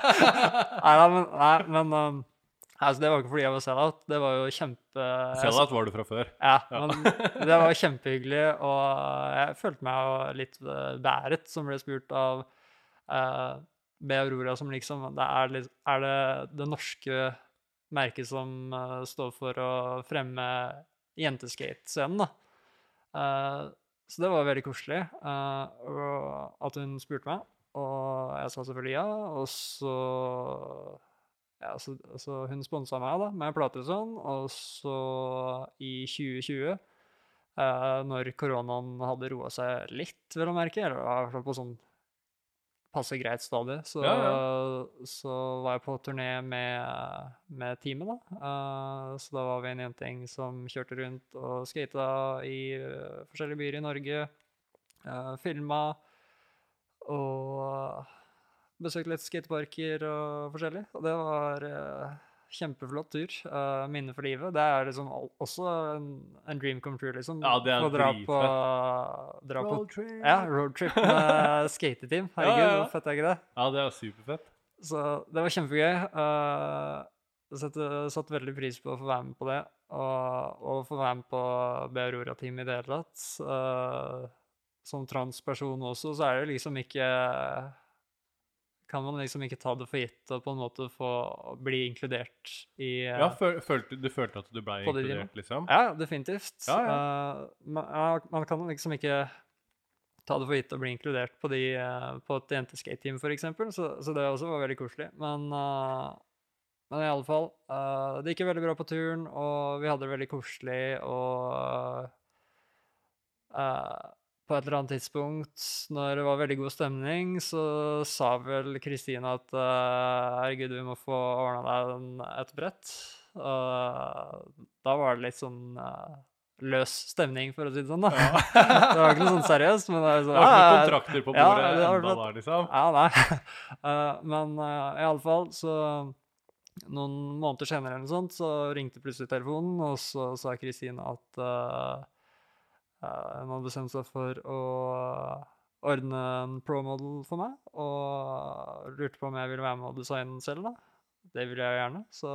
Speaker 2: nei, men, nei, men um, altså, det var ikke fordi jeg var sell-out. Det var jo kjempe...
Speaker 1: Sell-out var du fra før.
Speaker 2: Ja, ja. Men det var kjempehyggelig, og jeg følte meg jo litt bæret, som ble spurt av... Uh, B. Aurora, som liksom det er, litt, er det det norske merket som uh, står for å fremme jenteskate-scenen, da. Uh, så det var veldig koselig uh, og at hun spurte meg, og jeg sa selvfølgelig ja, og så ja, så, så hun sponset meg da, med plater og sånn, og så i tjue tjue, uh, når koronaen hadde roet seg litt, vil jeg merke, eller i hvert fall på sånn passe greit stadig, så, ja, ja. så var jeg på turné med, med teamet da. Uh, så da var vi en jenting som kjørte rundt og skatet i uh, forskjellige byer i Norge, uh, filmet og besøkte litt skateparker og forskjellig. Og det var uh, kjempeflott tur, uh, minne for livet. Det er liksom også en, en dream come true, liksom.
Speaker 1: Ja, det er
Speaker 2: dritfett.
Speaker 1: Roadtrip.
Speaker 2: Ja, roadtrip med skateteam. Herregud, ja, ja, ja. Hvor fett er ikke det?
Speaker 1: Ja, det er superfett.
Speaker 2: Så det var kjempegøy. Uh, jeg satte, satt veldig pris på å få være med på det, og, og få være med på B. Aurora-team i det hele tatt. Uh, som transperson også, så er det liksom ikke... kan man liksom ikke ta det for gitt og på en måte få bli inkludert i... Uh,
Speaker 1: ja, følte, du følte at du ble inkludert, liksom?
Speaker 2: Ja, definitivt.
Speaker 1: Ja, ja.
Speaker 2: Uh, man, man kan liksom ikke ta det for gitt og bli inkludert på, de, uh, på et jenteskate-team, for eksempel, så, så det også var veldig koselig. Men, uh, men i alle fall, uh, det gikk veldig bra på turen, og vi hadde det veldig koselig, og... Uh, på et eller annet tidspunkt, når det var veldig god stemning, så sa vel Kristina at uh, herregud, vi må få ordnet deg en, et brett. Og uh, da var det litt sånn uh, løs stemning, for å si det sånn da. Ja. Det var ikke noe sånn seriøst, men det var sånn...
Speaker 1: Det var ikke noen kontrakter på bordet
Speaker 2: ja,
Speaker 1: enda da, liksom.
Speaker 2: Ja, nei. Uh, men uh, i alle fall, så noen måneder senere eller noe sånt, så ringte plutselig telefonen, og så sa Kristina at... Uh, Uh, hun hadde bestemt seg for å ordne en pro-model for meg, og lurte på om jeg ville være med og designe den selv da. Det ville jeg gjerne, så...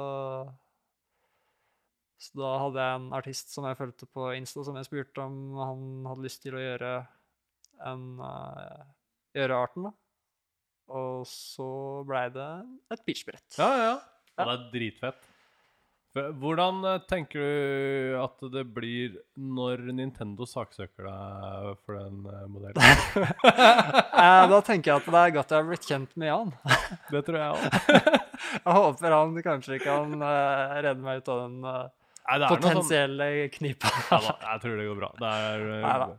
Speaker 2: så da hadde jeg en artist som jeg følte på Insta, som jeg spurte om han hadde lyst til å gjøre en... Uh, gjøre arten da. Og så ble det et pitchbrett.
Speaker 1: Ja, ja. Ja. Det er dritfett. Hvordan tenker du at det blir når Nintendo saksøker deg for den modellen?
Speaker 2: Da tenker jeg at det er godt jeg har blitt kjent med Jan.
Speaker 1: Det tror jeg også.
Speaker 2: Jeg håper han kanskje kan uh, redde meg ut av den uh, Nei, potensielle sånn... knipa.
Speaker 1: Ja da, jeg tror det går bra. Det er, uh,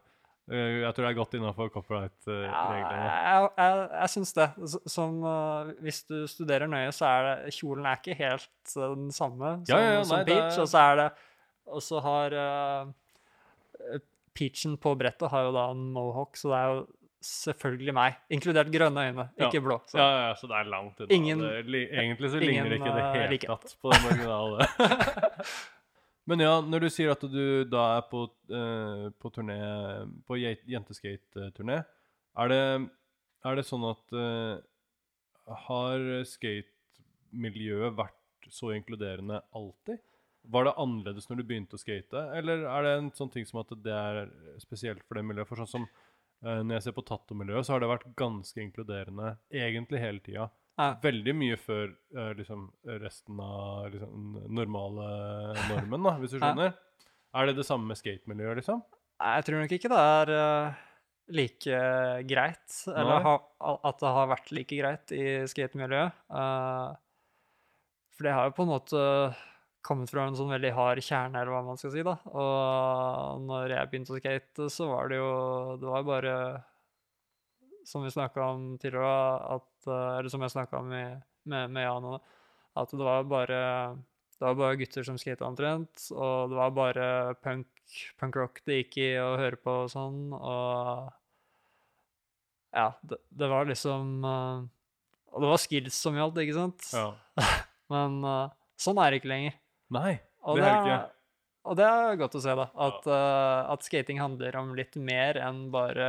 Speaker 1: Eh, Jeg tror det er godt innenfor
Speaker 2: Ja,
Speaker 1: copyright-reglene.
Speaker 2: jeg, jeg, jeg synes det. S- Som, uh, hvis du studerer nøye, så er det, kjolen er ikke helt uh, den samme
Speaker 1: Ja,
Speaker 2: som,
Speaker 1: ja, ja,
Speaker 2: som
Speaker 1: nei, det
Speaker 2: Peach,
Speaker 1: er-
Speaker 2: og så er det, og så har uh, Peachen på brettet har jo da en mohawk, så det er jo selvfølgelig meg, inkludert grønne øyne,
Speaker 1: Ja.
Speaker 2: ikke blå. Så.
Speaker 1: Ja, ja, så det er langt unna.
Speaker 2: Ingen-
Speaker 1: det, li, egentlig så
Speaker 2: ingen,
Speaker 1: ligner det ikke i det
Speaker 2: uh,
Speaker 1: hele
Speaker 2: likhet.
Speaker 1: tatt på den originale. Men ja, når du sier at du da er på, eh, på turné, på je- jenteskate-turné, er det, er det sånn at eh, har skate-miljøet vært så inkluderende alltid? Var det annerledes når du begynte å skate, eller er det en sånn ting som at det er spesielt for det miljøet? For sånn som eh, når jeg ser på tattoo-miljøet, så har det vært ganske inkluderende egentlig hele tida.
Speaker 2: Ja.
Speaker 1: Veldig mye før eh, liksom resten av liksom, den normale normen, da, hvis du
Speaker 2: Ja.
Speaker 1: skjønner. Er det det samme med skate-miljøet, liksom?
Speaker 2: Nei, jeg tror nok ikke det er uh, like greit, eller
Speaker 1: Nei.
Speaker 2: ha, at det har vært like greit i skatemiljøet. Uh, for det har jo på en måte kommet fra en sånn veldig hard kjerne, eller hva man skal si, da. Og når jeg begynte å skate, så var det jo Det var jo bare, som vi snakket om tidligere, at, uh, eller som jeg snakket om i, med, med Jan, og at det var bare det var bare gutter som skatet omtrent, og det var bare punk, punk rock det gikk i å høre på og sånn, og ja, det, det var liksom uh, og det var skills som gjaldt, ikke sant?
Speaker 1: Ja.
Speaker 2: Men uh, sånn er det ikke lenger.
Speaker 1: Nei,
Speaker 2: Og
Speaker 1: det er det ikke.
Speaker 2: Og det er godt å se, da. At, uh, at skating handler om litt mer enn bare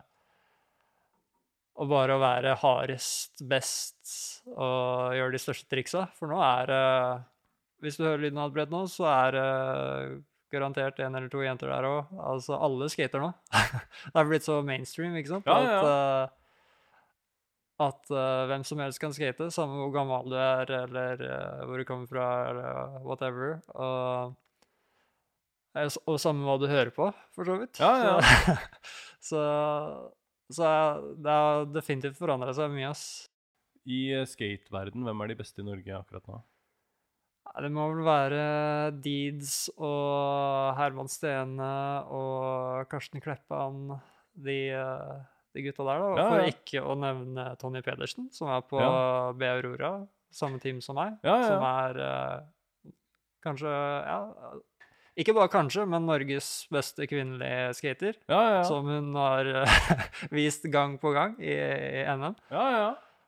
Speaker 2: å bare å være hardest, best og gjøre de største triksa. For nå er det Hvis du hører lyden av et brett nå, så er det garantert en eller to jenter der òg. Altså, alle skater nå. Det er blitt så mainstream, ikke sant?
Speaker 1: Ja, ja.
Speaker 2: At, uh, at uh, hvem som helst kan skate, samme hvor gammel du er, eller uh, hvor du kommer fra, eller whatever. Og, og samme hva du hører på, for så vidt.
Speaker 1: Ja, ja.
Speaker 2: Så, så, så det har definitivt forandret seg mye, ass.
Speaker 1: I uh, skateverden, hvem er de beste i Norge akkurat nå?
Speaker 2: Ja, det må vel være Deeds og Herman Stene og Karsten Kleppan, de, uh, de gutta der, da.
Speaker 1: Ja,
Speaker 2: For
Speaker 1: ja.
Speaker 2: ikke å nevne Tony Pedersen, som er på
Speaker 1: Ja.
Speaker 2: B Aurora, samme team som meg,
Speaker 1: Ja, ja, ja.
Speaker 2: som er uh, kanskje, ja, ikke bare kanskje, men Norges beste kvinnelige skater,
Speaker 1: Ja, ja, ja.
Speaker 2: som hun har uh, vist gang på gang i, i N M.
Speaker 1: Ja, ja.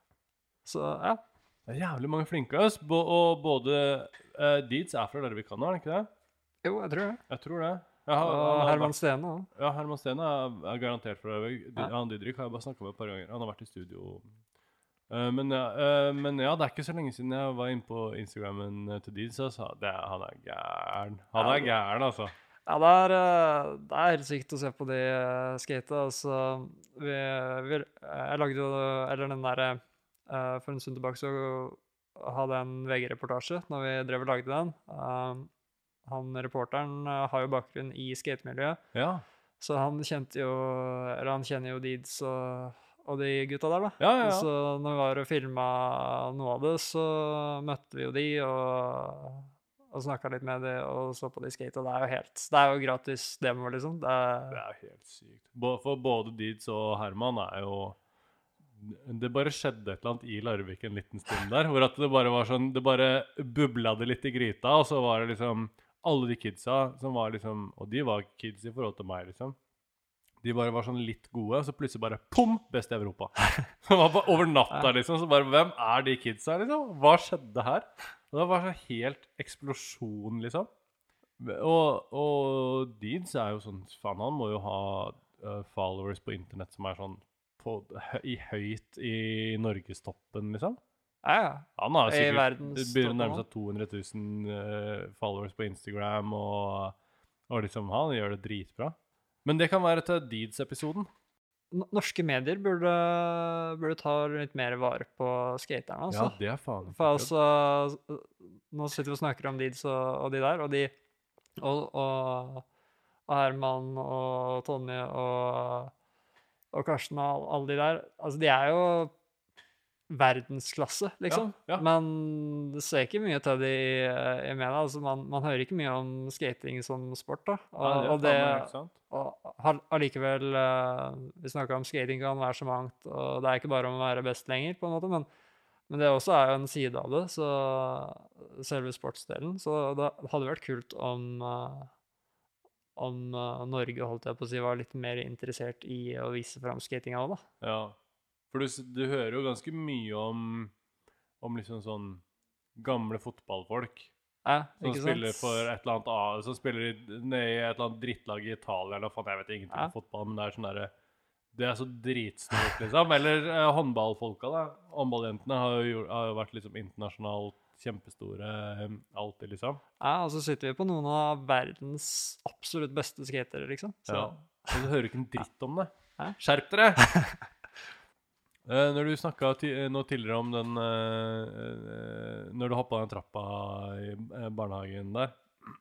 Speaker 2: Så ja,
Speaker 1: Det er jævlig mange flinke, ass. Bo og både uh, Deeds er fra Larvik, han er det ikke det?
Speaker 2: jo, jeg tror det.
Speaker 1: Jeg tror det. Jeg har,
Speaker 2: Og
Speaker 1: han har
Speaker 2: Herman
Speaker 1: vært-
Speaker 2: Stene også.
Speaker 1: Ja, Herman Stene er, er garantert fra Larvik. Di-
Speaker 2: Ja.
Speaker 1: Han Didrik har jeg bare snakket med et par ganger. Han har vært i studio. Eh, men, ja, eh, men ja, det er ikke så lenge siden jeg var inne på Instagrammen eh, til Deeds, og sa det, er- han er gæren. Han
Speaker 2: Ja,
Speaker 1: er gæren, altså.
Speaker 2: Ja, det er, eh, det er helt sykt å se på de uh, skate. Altså, vi, vi, jeg lagde jo Eller den derre uh, For en stund tilbake så hadde jeg en V G-reportasje når vi drev og lagde den. Um, han reporteren uh, har jo bakgrunn i skatemiljøet,
Speaker 1: Ja,
Speaker 2: så han kjente jo Eller han kjenner jo Deeds og, og de gutta der, da.
Speaker 1: ja, ja. ja.
Speaker 2: Så når vi var og filma noe av det, så møtte vi jo de og, og snakka litt med de og så på de skate, og det er jo helt Det er jo gratis demo, liksom. Det
Speaker 1: Det
Speaker 2: er,
Speaker 1: er helt sykt. Bo- For både Deeds og Herman er jo Det bare skjedde et eller annet i Larvik en liten stund der, hvor at det bare var sånn Det bare bubla det litt i gryta, og så var det liksom alle de kidsa som var liksom Og de var kids i forhold til meg, liksom. De bare var sånn litt gode, og så plutselig bare pum! Best i Europa. Det var bare over natta, liksom. Så bare Hvem er de kidsa, liksom? Hva skjedde her? Og det var så helt eksplosjon, liksom. Og, og Deeds er jo sånn Faen, han må jo ha uh, followers på internett som er sånn på, i høyt i norgestoppen, liksom.
Speaker 2: ja, ja.
Speaker 1: Han har
Speaker 2: I
Speaker 1: sikkert
Speaker 2: verdens
Speaker 1: det begynner å
Speaker 2: toppen
Speaker 1: nærme
Speaker 2: nå.
Speaker 1: seg to hundre tusen uh, followers på Instagram, og, og liksom han gjør det dritbra. Men det kan være til Deeds-episoden.
Speaker 2: N- Norske medier burde, burde ta litt mer vare på skaterne, altså.
Speaker 1: Ja, det er faen ikke
Speaker 2: For
Speaker 1: kødd.
Speaker 2: altså, nå sitter vi og snakker om Deeds og, og de der, og de og, og, og Herman og Tonje og, og Karsten og all- alle de der, altså de er jo verdensklasse, liksom.
Speaker 1: Ja, ja.
Speaker 2: Men det ser ikke mye til det i, i media. Altså, man, man hører ikke mye om skating som sport, da. Og,
Speaker 1: Nei, det er
Speaker 2: og det,
Speaker 1: faen meg helt sant.
Speaker 2: og har- allikevel, eh, vi snakker om skating kan være så mangt, og det er ikke bare om å være best lenger, på en måte, men, men det også er jo en side av det, så selve sportsdelen. Så det hadde vært kult om, eh, om eh, Norge, holdt jeg på å si, var litt mer interessert i å vise fram skatinga også, da.
Speaker 1: Ja. For du, s- du hører jo ganske mye om, om liksom sånn gamle fotballfolk
Speaker 2: Ja,
Speaker 1: som
Speaker 2: ikke
Speaker 1: spiller
Speaker 2: sant?
Speaker 1: for et eller annet A, som spiller i, nede i et eller annet drittlag i Italia, eller hva faen, jeg vet ingenting
Speaker 2: Ja.
Speaker 1: om fotball, men det er sånn derre det er så dritstort, liksom. Eller eh, håndballfolka, da. Håndballjentene har jo, gjort- har jo vært liksom internasjonalt kjempestore eh, alltid, liksom.
Speaker 2: Ja, og så sitter vi på noen av verdens absolutt beste skatere, liksom. Så,
Speaker 1: Ja. Og du hører ikke en dritt om det.
Speaker 2: Hæ?
Speaker 1: Skjerp dere! Eh, når du snakka ti nå tidligere om den eh, eh, Når du hoppa den trappa i eh, barnehagen der.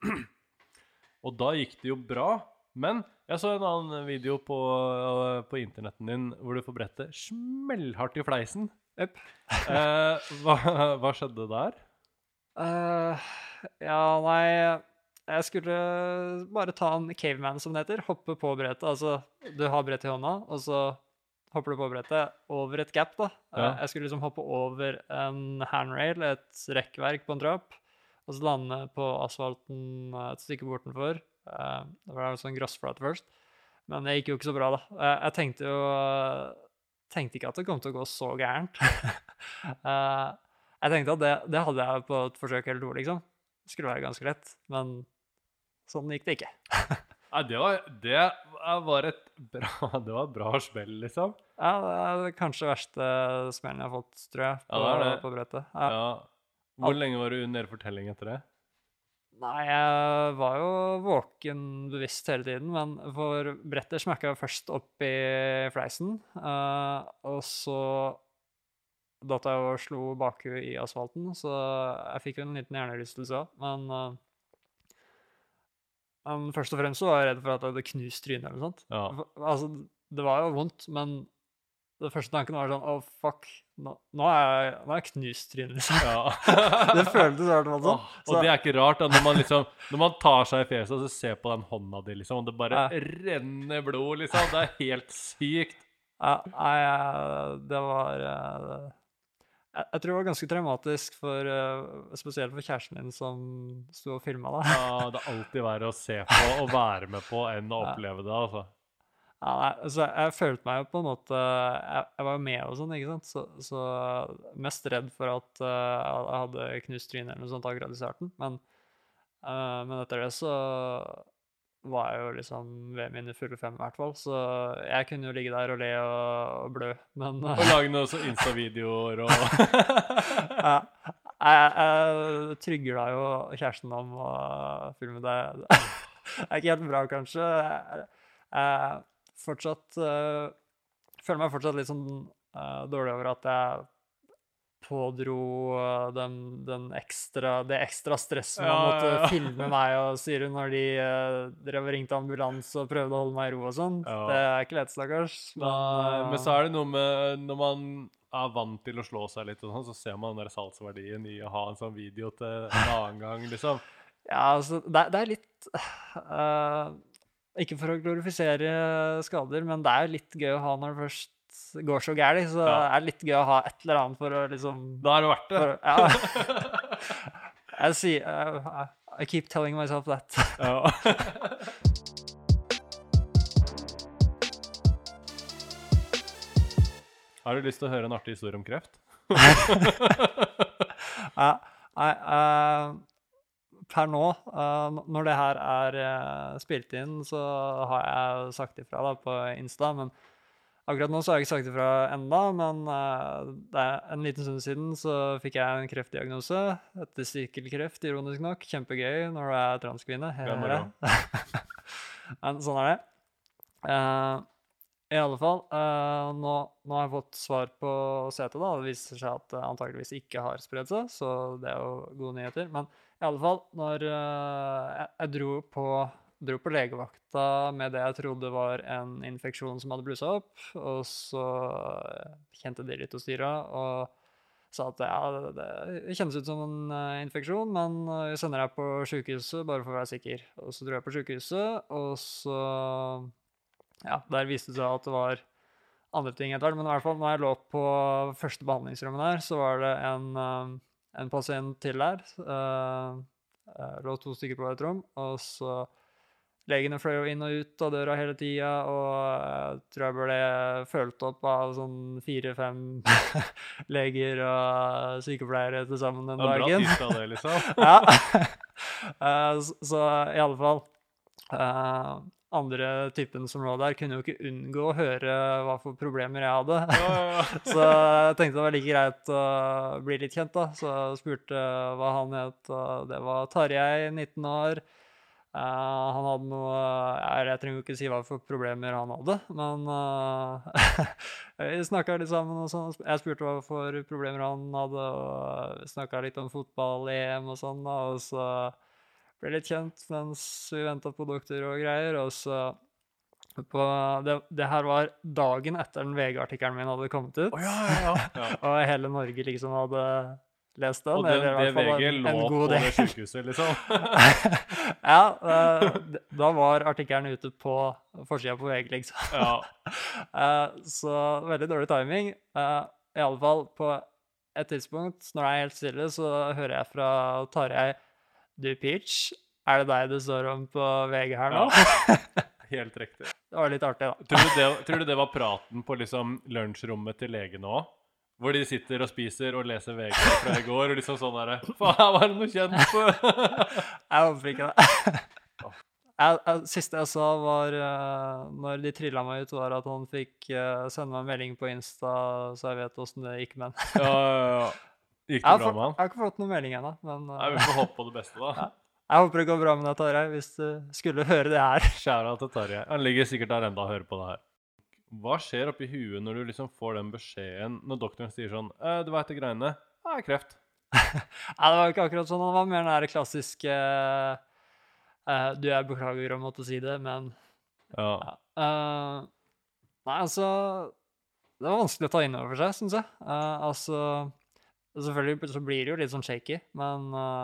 Speaker 1: Og da gikk det jo bra. Men jeg så en annen video på, eh, på internetten din hvor du får brettet smellhardt i fleisen.
Speaker 2: Jep.
Speaker 1: Eh, hva, hva skjedde der?
Speaker 2: Eh, ja, nei, jeg skulle bare ta en caveman, som det heter, hoppe på brettet. Altså, du har brettet i hånda, og så hopper du på brettet over et gap, da. Eh,
Speaker 1: Ja.
Speaker 2: Jeg skulle liksom hoppe over en handrail, et rekkverk på en trapp, og så lande på asfalten et stykke bortenfor. Eh, Det var en sånn grassflat først. Men det gikk jo ikke så bra, da. Jeg, jeg tenkte jo tenkte ikke at det kom til å gå så gærent. Eh, jeg tenkte at det, det hadde jeg på et forsøk eller to, liksom. Det skulle være ganske lett, men sånn gikk det ikke.
Speaker 1: Nei, det var, det var et bra Det var et bra spill, liksom.
Speaker 2: Ja, det er kanskje verste smellen jeg har fått, tror jeg, på,
Speaker 1: Ja, det er det.
Speaker 2: på brettet. Ja.
Speaker 1: Ja. Hvor lenge var du nede for telling etter det?
Speaker 2: Nei, jeg var jo våken bevisst hele tiden, men for brettet smakka først opp i fleisen, eh, og så datt jeg og slo bakhuet i asfalten, så jeg fikk jo en liten hjernerystelse òg, men, eh, men først og fremst så var jeg redd for at jeg hadde knust trynet eller noe sånt.
Speaker 1: Ja.
Speaker 2: For- Altså, det var jo vondt, men det første tanken var sånn, å fuck, nå, nå er jeg, nå er jeg knust trynet, liksom.
Speaker 1: Ja.
Speaker 2: Det føltes i hvert fall sånn.
Speaker 1: Åh, og det er ikke rart da, når man liksom Når man tar seg i fjeset og så ser på den hånda di, liksom, og det bare
Speaker 2: Ja.
Speaker 1: renner blod, liksom. Det er helt sykt.
Speaker 2: Ja, nei, jeg- det var eh, jeg, jeg tror det var ganske traumatisk, for, eh, spesielt for kjæresten din som sto og filma det.
Speaker 1: Ja, det er alltid verre å se på og være med på enn å
Speaker 2: Ja.
Speaker 1: oppleve det, altså.
Speaker 2: Ja, nei, så jeg, jeg følte meg jo på en måte Jeg, jeg var jo med og sånn, ikke sant? Så, så mest redd for at eh, jeg hadde knust trynet eller noe sånt akkurat i starten. Men, eh, men etter det så var jeg jo liksom ved mine fulle fem, i hvert fall. Så jeg kunne jo ligge der og le og, og blø, men eh,
Speaker 1: Og lage noen sånne Insta-videoer og
Speaker 2: ja, jeg, jeg trygger da jo kjæresten om å filme det. Det er ikke helt bra, kanskje. Jeg, jeg fortsatt uh, føler meg fortsatt litt sånn eh, dårlig over at jeg pådro eh, den, den ekstra, det ekstra stresset man
Speaker 1: Ja,
Speaker 2: måtte
Speaker 1: ja, ja.
Speaker 2: filme meg og Siri når de uh, drev og ringte ambulanse og prøvde å holde meg i ro og sånn.
Speaker 1: Ja.
Speaker 2: Det er ikke lett, stakkars.
Speaker 1: Nei,
Speaker 2: eh,
Speaker 1: men så er det noe med når man er vant til å slå seg litt, og sånn, så ser man den der salgsverdien i å ha en sånn video til en annen gang, liksom.
Speaker 2: Ja, altså, det, er- det er litt eh, ikke for å glorifisere skader, men det er jo litt gøy å ha når det først går så gærlig, så
Speaker 1: Ja.
Speaker 2: det er litt gøy å ha et eller annet for å liksom
Speaker 1: Da er det verdt det.
Speaker 2: for, ja. Jeg sier I, I keep telling myself that.
Speaker 1: Ja. Har du lyst til å høre en artig historie om kreft?
Speaker 2: Ja, nei, eh, per nå, eh, n- når det her er eh, spilt inn, så har jeg sagt ifra da, på Insta, men akkurat nå så har jeg ikke sagt ifra enda, men eh, det er en liten stund siden så fikk jeg en kreftdiagnose, et testikkelkreft, ironisk nok, kjempegøy når du er transkvinne.
Speaker 1: Det er moro.
Speaker 2: Men sånn er det. Eh, I alle fall, eh, nå, nå har jeg fått svar på C T, da. Det viser seg at det antageligvis ikke har spredt seg, så det er jo gode nyheter. Men i alle fall, når eh, jeg, jeg dro på, dro på legevakta med det jeg trodde var en infeksjon som hadde blusset opp, og så eh, kjente de litt og styret, og sa at ja, det, det kjennes ut som en uh, infeksjon, men uh, jeg sender deg på sykehuset bare for å være sikker. Og så dro jeg på sykehuset, og så ja, der viste det seg at det var andre ting etter hvert, men i hvert fall når jeg lå på første behandlingsrommet der, så var det en, uh, en pasient til der. Uh, det lå to stykker på et rom, og så legene fløy jo inn og ut av døra hele tiden, og jeg tror jeg ble følt opp av sånn fire-fem leger og sykepleiere til sammen den dagen.
Speaker 1: Det var bra titt av det, liksom.
Speaker 2: Ja. så, så i alle fall, uh, andre typen som lå der kunne jo ikke unngå å høre hva for problemer jeg hadde.
Speaker 1: Ja, ja, ja.
Speaker 2: Så jeg tenkte det var like greit å bli litt kjent da, så jeg spurte hva han het, og det var Tarjei, nitten år. Uh, han hadde noe, jeg, jeg trenger jo ikke si hva for problemer han hadde, men uh, vi snakket litt sammen og sånn. Jeg spurte hva for problemer han hadde, og vi snakket litt om fotball, E M og sånn da, og så ble litt kjent mens vi ventet på doktor og greier, og så på, det, det her var dagen etter den V G-artikkelen min hadde kommet ut,
Speaker 1: oh, ja, ja, ja.
Speaker 2: og hele Norge liksom hadde lest den.
Speaker 1: Og den, det V G
Speaker 2: en,
Speaker 1: lå
Speaker 2: en
Speaker 1: på det sykehuset, liksom.
Speaker 2: Ja, uh, da var artikkelen ute på forsiden på V G, liksom.
Speaker 1: Ja.
Speaker 2: uh, så veldig dårlig timing. Uh, I alle fall, på et tidspunkt, når det er helt stille, så hører jeg fra Tarjei, du Peach, er det deg det står om på V G her nå?
Speaker 1: Ja. Helt riktig.
Speaker 2: Det var litt artig, da.
Speaker 1: Tror du det, tror du det var praten på liksom lunsjrommet til legen også? Hvor de sitter og spiser og leser V G fra i går, og liksom sånn der, faen, var det noe kjent på?
Speaker 2: Jeg håper ikke det. Jeg, jeg, siste jeg sa var, uh, når de trillet meg ut, var at han fikk uh, sende meg en melding på Insta, så jeg vet hvordan det gikk med han.
Speaker 1: Ja, ja, ja. Gikk det
Speaker 2: jeg
Speaker 1: bra
Speaker 2: for,
Speaker 1: med han?
Speaker 2: Jeg har ikke fått noen melding ennå, men... Uh,
Speaker 1: jeg vil få håpe på det beste, da.
Speaker 2: Ja. Jeg håper det går bra med deg, Tarjei, hvis du skulle høre det her.
Speaker 1: Kjære til Tarjei. Han ligger sikkert der enda og hører på det her. Hva skjer oppi huet når du liksom får den beskjeden, når doktoren sier sånn, eh, du vet det greiene? Ja, jeg er kreft.
Speaker 2: Ja, det var ikke akkurat sånn. Det var mer den der klassiske, uh, du, jeg beklager å måtte si det, men...
Speaker 1: Ja.
Speaker 2: ja. Uh, nei, altså, det var vanskelig å ta inn over seg, synes jeg. Uh, altså, selvfølgelig så blir det jo litt sånn shaky, men... Uh,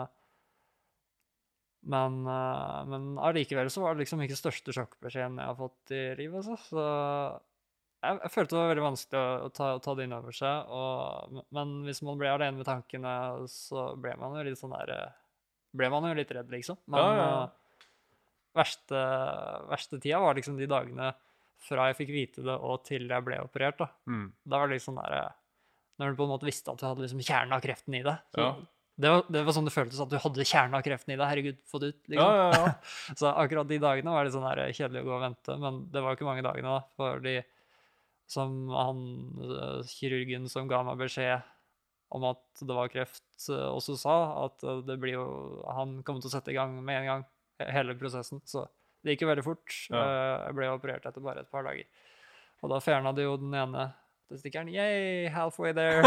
Speaker 2: Men, uh, men allikevel så var det liksom ikke største sjokkbeskjeden jeg har fått i livet, altså. Så jeg, jeg følte det var veldig vanskelig å, å, ta, å ta det inn over seg, og, men hvis man ble alene med tankene, så ble man jo litt sånn der, ble man jo litt redd, liksom. Men ja, ja. Uh, verste, verste tida var liksom de dagene fra jeg fikk vite det og til jeg ble operert, da. Mm. Da var det liksom der, når du på en måte visste at du hadde liksom kjernen av kreften i det. Så, ja. Det var, det var sånn det føltes at du hadde kjernen av kreften i deg. Herregud, få det ut, liksom. Ja, ja, ja. Så akkurat de dagene var det sånn her kjedelig å gå og vente, men det var jo ikke mange dagene da, fordi som han, kirurgen som ga meg beskjed om at det var kreft, også sa at det blir jo, han kom til å sette i gang med en gang hele prosessen, så det gikk jo veldig fort. Ja. Jeg ble operert etter bare et par dager. Og da fjernet de jo den ene testikkelen. Yay, halfway there!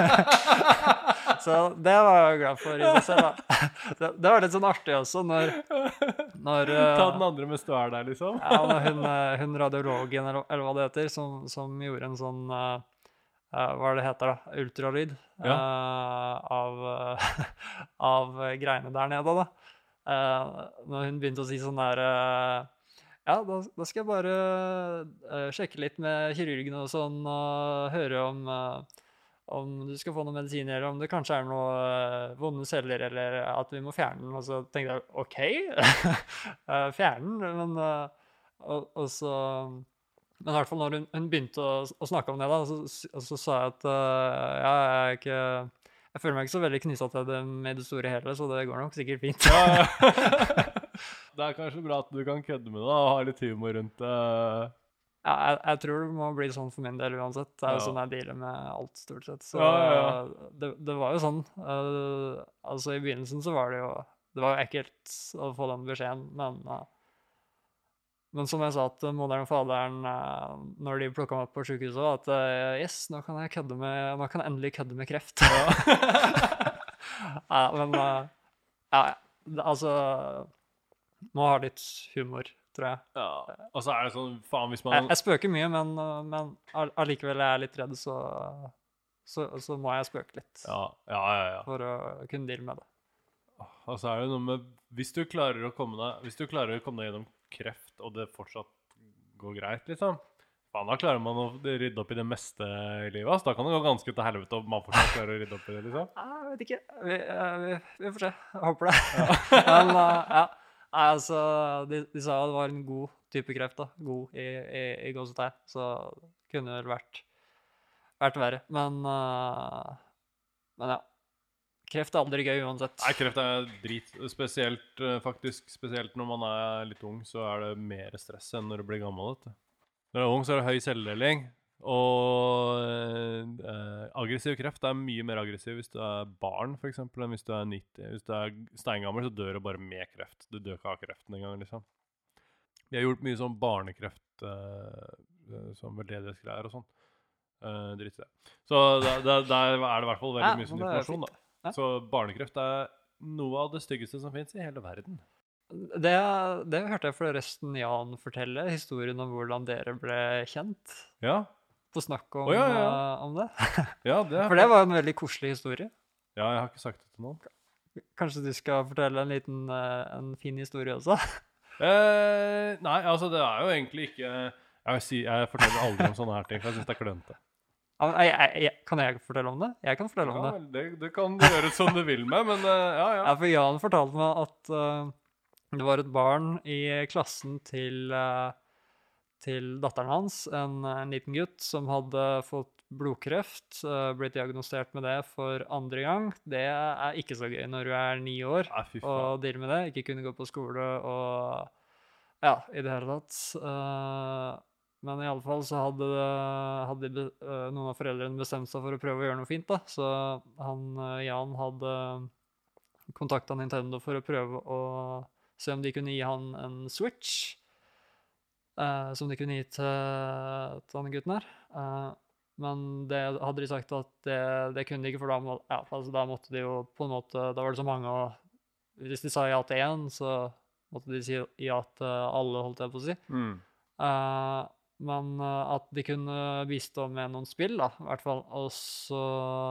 Speaker 2: Så det var jeg glad for i seg selv, da. Det, det var litt sånn artig også, når... når
Speaker 1: Ta den andre med støl der, liksom.
Speaker 2: Ja, når hun, hun radiologen, eller, eller hva det heter, som, som gjorde en sånn, uh, uh, hva det heter da, ultralyd, ja. uh, av, uh, av greiene der nede, da. Uh, når hun begynte å si sånn der... Uh, ja, da, da skal jeg bare uh, sjekke litt med kirurgen og sånn, og høre om... Uh, om du skal få noen medisiner, eller om det kanskje er noe uh, vonde celler, eller at vi må fjerne den. Og så tenkte jeg, ok, uh, fjerne den, men, uh, og, og så, men i hvert fall når hun, hun begynte å, å snakke om det da, så, så, så sa jeg at uh, ja, jeg er ikke, jeg føler meg ikke så veldig knyttet til det med det store hele, så det går nok sikkert fint. Ja, ja.
Speaker 1: Det er kanskje bra at du kan kødde med det, og ha litt humor rundt det. Uh...
Speaker 2: Ja, jeg, jeg tror det må bli sånn for min del uansett. Det er jo ja. Sånn jeg dealer med alt, stort sett. Så
Speaker 1: ja, ja, ja.
Speaker 2: Det, det var jo sånn. Uh, altså, i begynnelsen så var det jo Det var jo ekkelt å få den beskjeden, men uh, men som jeg sa til moderen og faderen uh, når de plukket meg opp på sykehuset, at uh, yes, nå kan jeg kødde med Nå kan jeg endelig kødde med kreft. Ja, ja men uh, ja, altså må ha litt humor, tror jeg.
Speaker 1: Ja, og så er det sånn, faen hvis man...
Speaker 2: Jeg, jeg spøker mye, men, men allikevel er jeg litt redd, så, så, så må jeg spøke litt
Speaker 1: Ja, ja, ja, ja.
Speaker 2: for å kunne deale med det.
Speaker 1: Og så er det noe med Hvis du klarer å komme deg Hvis du klarer å komme deg gjennom kreft, og det fortsatt går greit, liksom, faen, da klarer man å rydde opp i det meste i livet. Altså. Da kan det gå ganske til helvete om man fortsatt klarer å rydde opp i det, liksom.
Speaker 2: Jeg vet ikke. Vi, eh, vi, vi får se. Jeg håper det. Ja. Men uh, ja. Nei, altså, de, de sa det var en god type kreft, da. God i, i, i gåsetegn. Så det kunne vel vært, vært verre. Men, uh, men ja. Kreft er aldri gøy uansett.
Speaker 1: Nei, kreft er drit. Spesielt, uh, faktisk, spesielt når man er litt ung, så er det mer stress enn når du blir gammel. Vet du. Når du er ung, så er det høy celledeling. Og uh, aggressiv kreft er mye mer aggressiv hvis du er barn, for eksempel, enn hvis du er nitti. Hvis du er steingammel, så dør du bare med kreft. Du dør ikke av kreften engang, liksom. Vi har gjort mye sånn barnekreft, uh, sånn veldedighetsgreier og sånn. Uh, dritt i det. Så der, der, der er det i hvert fall veldig
Speaker 2: Ja,
Speaker 1: mye sånn
Speaker 2: men det er
Speaker 1: informasjon,
Speaker 2: fint.
Speaker 1: da.
Speaker 2: Ja.
Speaker 1: Så barnekreft er noe av det styggeste som finnes i hele verden.
Speaker 2: Det, det hørte jeg forresten Jan fortelle, historien om hvordan dere ble kjent.
Speaker 1: Ja,
Speaker 2: På snakk om,
Speaker 1: Å, ja, ja, ja.
Speaker 2: uh, om det.
Speaker 1: ja det er
Speaker 2: For det var en veldig koselig historie.
Speaker 1: Ja, jeg har ikke sagt det til noen.
Speaker 2: Kanskje du skal fortelle en liten, uh, en fin historie også?
Speaker 1: Eh, nei, altså det er jo egentlig ikke Jeg, vil si, jeg forteller aldri om sånne her ting, for jeg synes det er klønete.
Speaker 2: Ja, men jeg, jeg, jeg, kan jeg fortelle om det? Jeg kan fortelle om
Speaker 1: Ja,
Speaker 2: det.
Speaker 1: det, det kan du gjøre som du vil med, men eh, ja, ja.
Speaker 2: Ja, for Jan fortalte meg at uh, det var et barn i klassen til, uh, til datteren hans, en, en liten gutt, som hadde fått blodkreft, uh, blitt diagnosert med det for andre gang. Det er ikke så gøy når du er ni år,
Speaker 1: Nei, fy
Speaker 2: og
Speaker 1: faen.
Speaker 2: deale med det. Ikke kunne gå på skole og ja, i det hele tatt. Uh, men i alle fall så hadde, hadde de, uh, noen av foreldrene bestemt seg for å prøve å gjøre noe fint, da. Så han, uh, Jan hadde kontaktet Nintendo for å prøve å se om de kunne gi han en Switch, uh, som de kunne gi til, til denne gutten her. Uh, men det hadde de sagt at det, det kunne de ikke, for da, må, ja, altså da måtte de jo på en måte, da var det så mange, og hvis de sa ja til én, så måtte de si ja til alle, holdt jeg på å si.
Speaker 1: Mm.
Speaker 2: Uh, men uh, at de kunne bistå med noen spill, da, i hvert fall. Og så,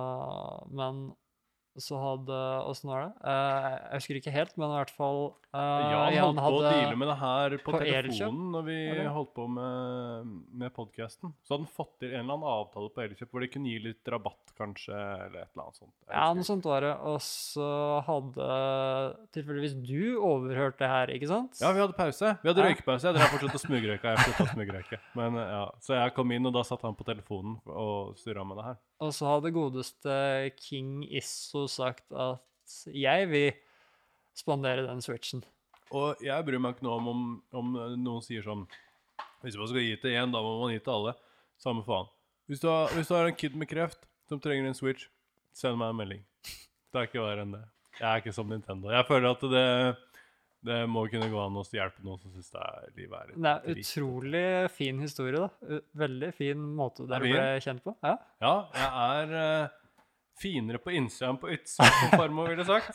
Speaker 2: men så hadde, hvordan var det? Uh, jeg husker ikke helt, men i hvert fall uh,
Speaker 1: Jan
Speaker 2: Jan
Speaker 1: holdt på å
Speaker 2: hadde-
Speaker 1: deale med det her på,
Speaker 2: på
Speaker 1: telefonen
Speaker 2: Elkjøp,
Speaker 1: når vi
Speaker 2: eller?
Speaker 1: holdt på med, med podcasten. Så hadde han fått til en eller annen avtale på Elkjøp hvor de kunne gi litt rabatt, kanskje, eller et eller annet sånt. Jeg
Speaker 2: Ja,
Speaker 1: husker
Speaker 2: noe
Speaker 1: ikke.
Speaker 2: sånt var det. Og så hadde tilfeldigvis du overhørt det her, ikke sant?
Speaker 1: Ja, vi hadde pause. Vi hadde
Speaker 2: Ja.
Speaker 1: røykepause. Jeg drev fortsatt og smugrøyka. Jeg sluttet å smugrøyke. Men ja, så jeg kom inn, og da satt han på telefonen og styret med det her.
Speaker 2: Og så hadde godeste King Isso sagt at jeg vil spandere den switchen.
Speaker 1: Og jeg bryr meg ikke noe om, om, om noen sier sånn, hvis man skal gi til en, da må man gi til alle. Samme faen. Hvis du har, hvis du har en kid med kreft som trenger en Switch, send meg en melding. Det er ikke verre enn det. Jeg er ikke som Nintendo. Jeg føler at det, det må kunne gå an å hjelpe noen som synes det er, livet er litt
Speaker 2: Det er
Speaker 1: trist.
Speaker 2: utrolig fin historie, da. U- Veldig fin måte dere
Speaker 1: fin.
Speaker 2: ble kjent på. Ja.
Speaker 1: Ja, jeg er eh, finere på innsida enn på utsida, som farmor ville sagt.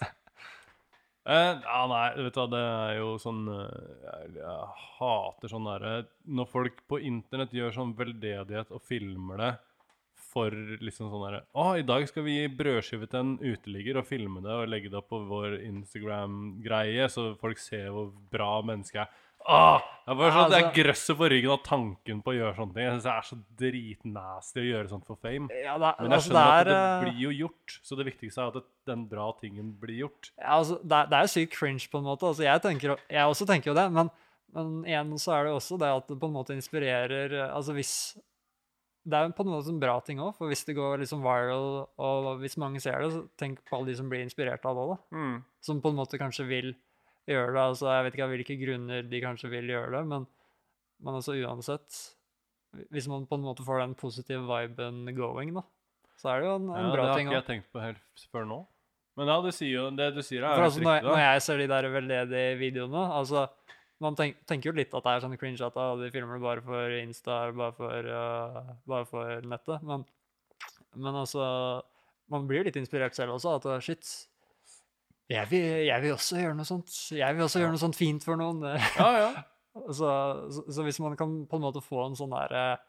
Speaker 1: Eh, ja, nei, vet du hva, det er jo sånn eh, jeg, jeg hater sånn derre når folk på internett gjør sånn veldedighet og filmer det for liksom sånn derre Å, i dag skal vi gi brødskive til en uteligger og filme det og legge det opp på vår Instagram-greie, så folk ser hvor bra menneske jeg er. Åh, jeg bare sånn,
Speaker 2: Ja,
Speaker 1: Det er
Speaker 2: altså-
Speaker 1: grøsset på ryggen av tanken på å gjøre sånne ting. Jeg synes det er så dritnasty å gjøre sånt for fame.
Speaker 2: Ja, det,
Speaker 1: Men jeg
Speaker 2: altså,
Speaker 1: skjønner at
Speaker 2: det
Speaker 1: det
Speaker 2: er, eh,
Speaker 1: blir jo gjort, så det viktigste er at det, den bra tingen blir gjort.
Speaker 2: ja, altså, det, er, det er jo sykt cringe på en måte. Altså, jeg, tenker, jeg også tenker jo det, men, men igjen så er det jo også det at det på en måte inspirerer eh, Altså hvis Det er jo på en måte en bra ting òg, for hvis det går liksom viral, og hvis mange ser det, så tenk på alle de som blir inspirert av det òg, da. Som på en måte kanskje vil gjøre det. Altså, jeg vet ikke av hvilke grunner de kanskje vil gjøre det, men, men altså uansett Hvis man på en måte får den positive viben going, da, så er det jo en, en
Speaker 1: Ja,
Speaker 2: bra
Speaker 1: det har
Speaker 2: ting
Speaker 1: ikke
Speaker 2: òg.
Speaker 1: jeg tenkt på helt før nå. Men ja, du sier jo, det du sier er
Speaker 2: For
Speaker 1: helt
Speaker 2: altså, når, jeg,
Speaker 1: riktig,
Speaker 2: når
Speaker 1: da.
Speaker 2: jeg ser de der veldedige videoene, altså man tenk, tenker jo litt at det er sånn cringe at ah, de filmer det bare for Insta, eller bare for, uh, bare for nettet, men, men altså, man blir litt inspirert selv også, at uh, shit, jeg vil, jeg vil også gjøre noe sånt, jeg vil også
Speaker 1: Ja.
Speaker 2: gjøre noe sånt fint for noen.
Speaker 1: Ja, ja.
Speaker 2: så, så, så hvis man kan på en måte få en sånn der uh,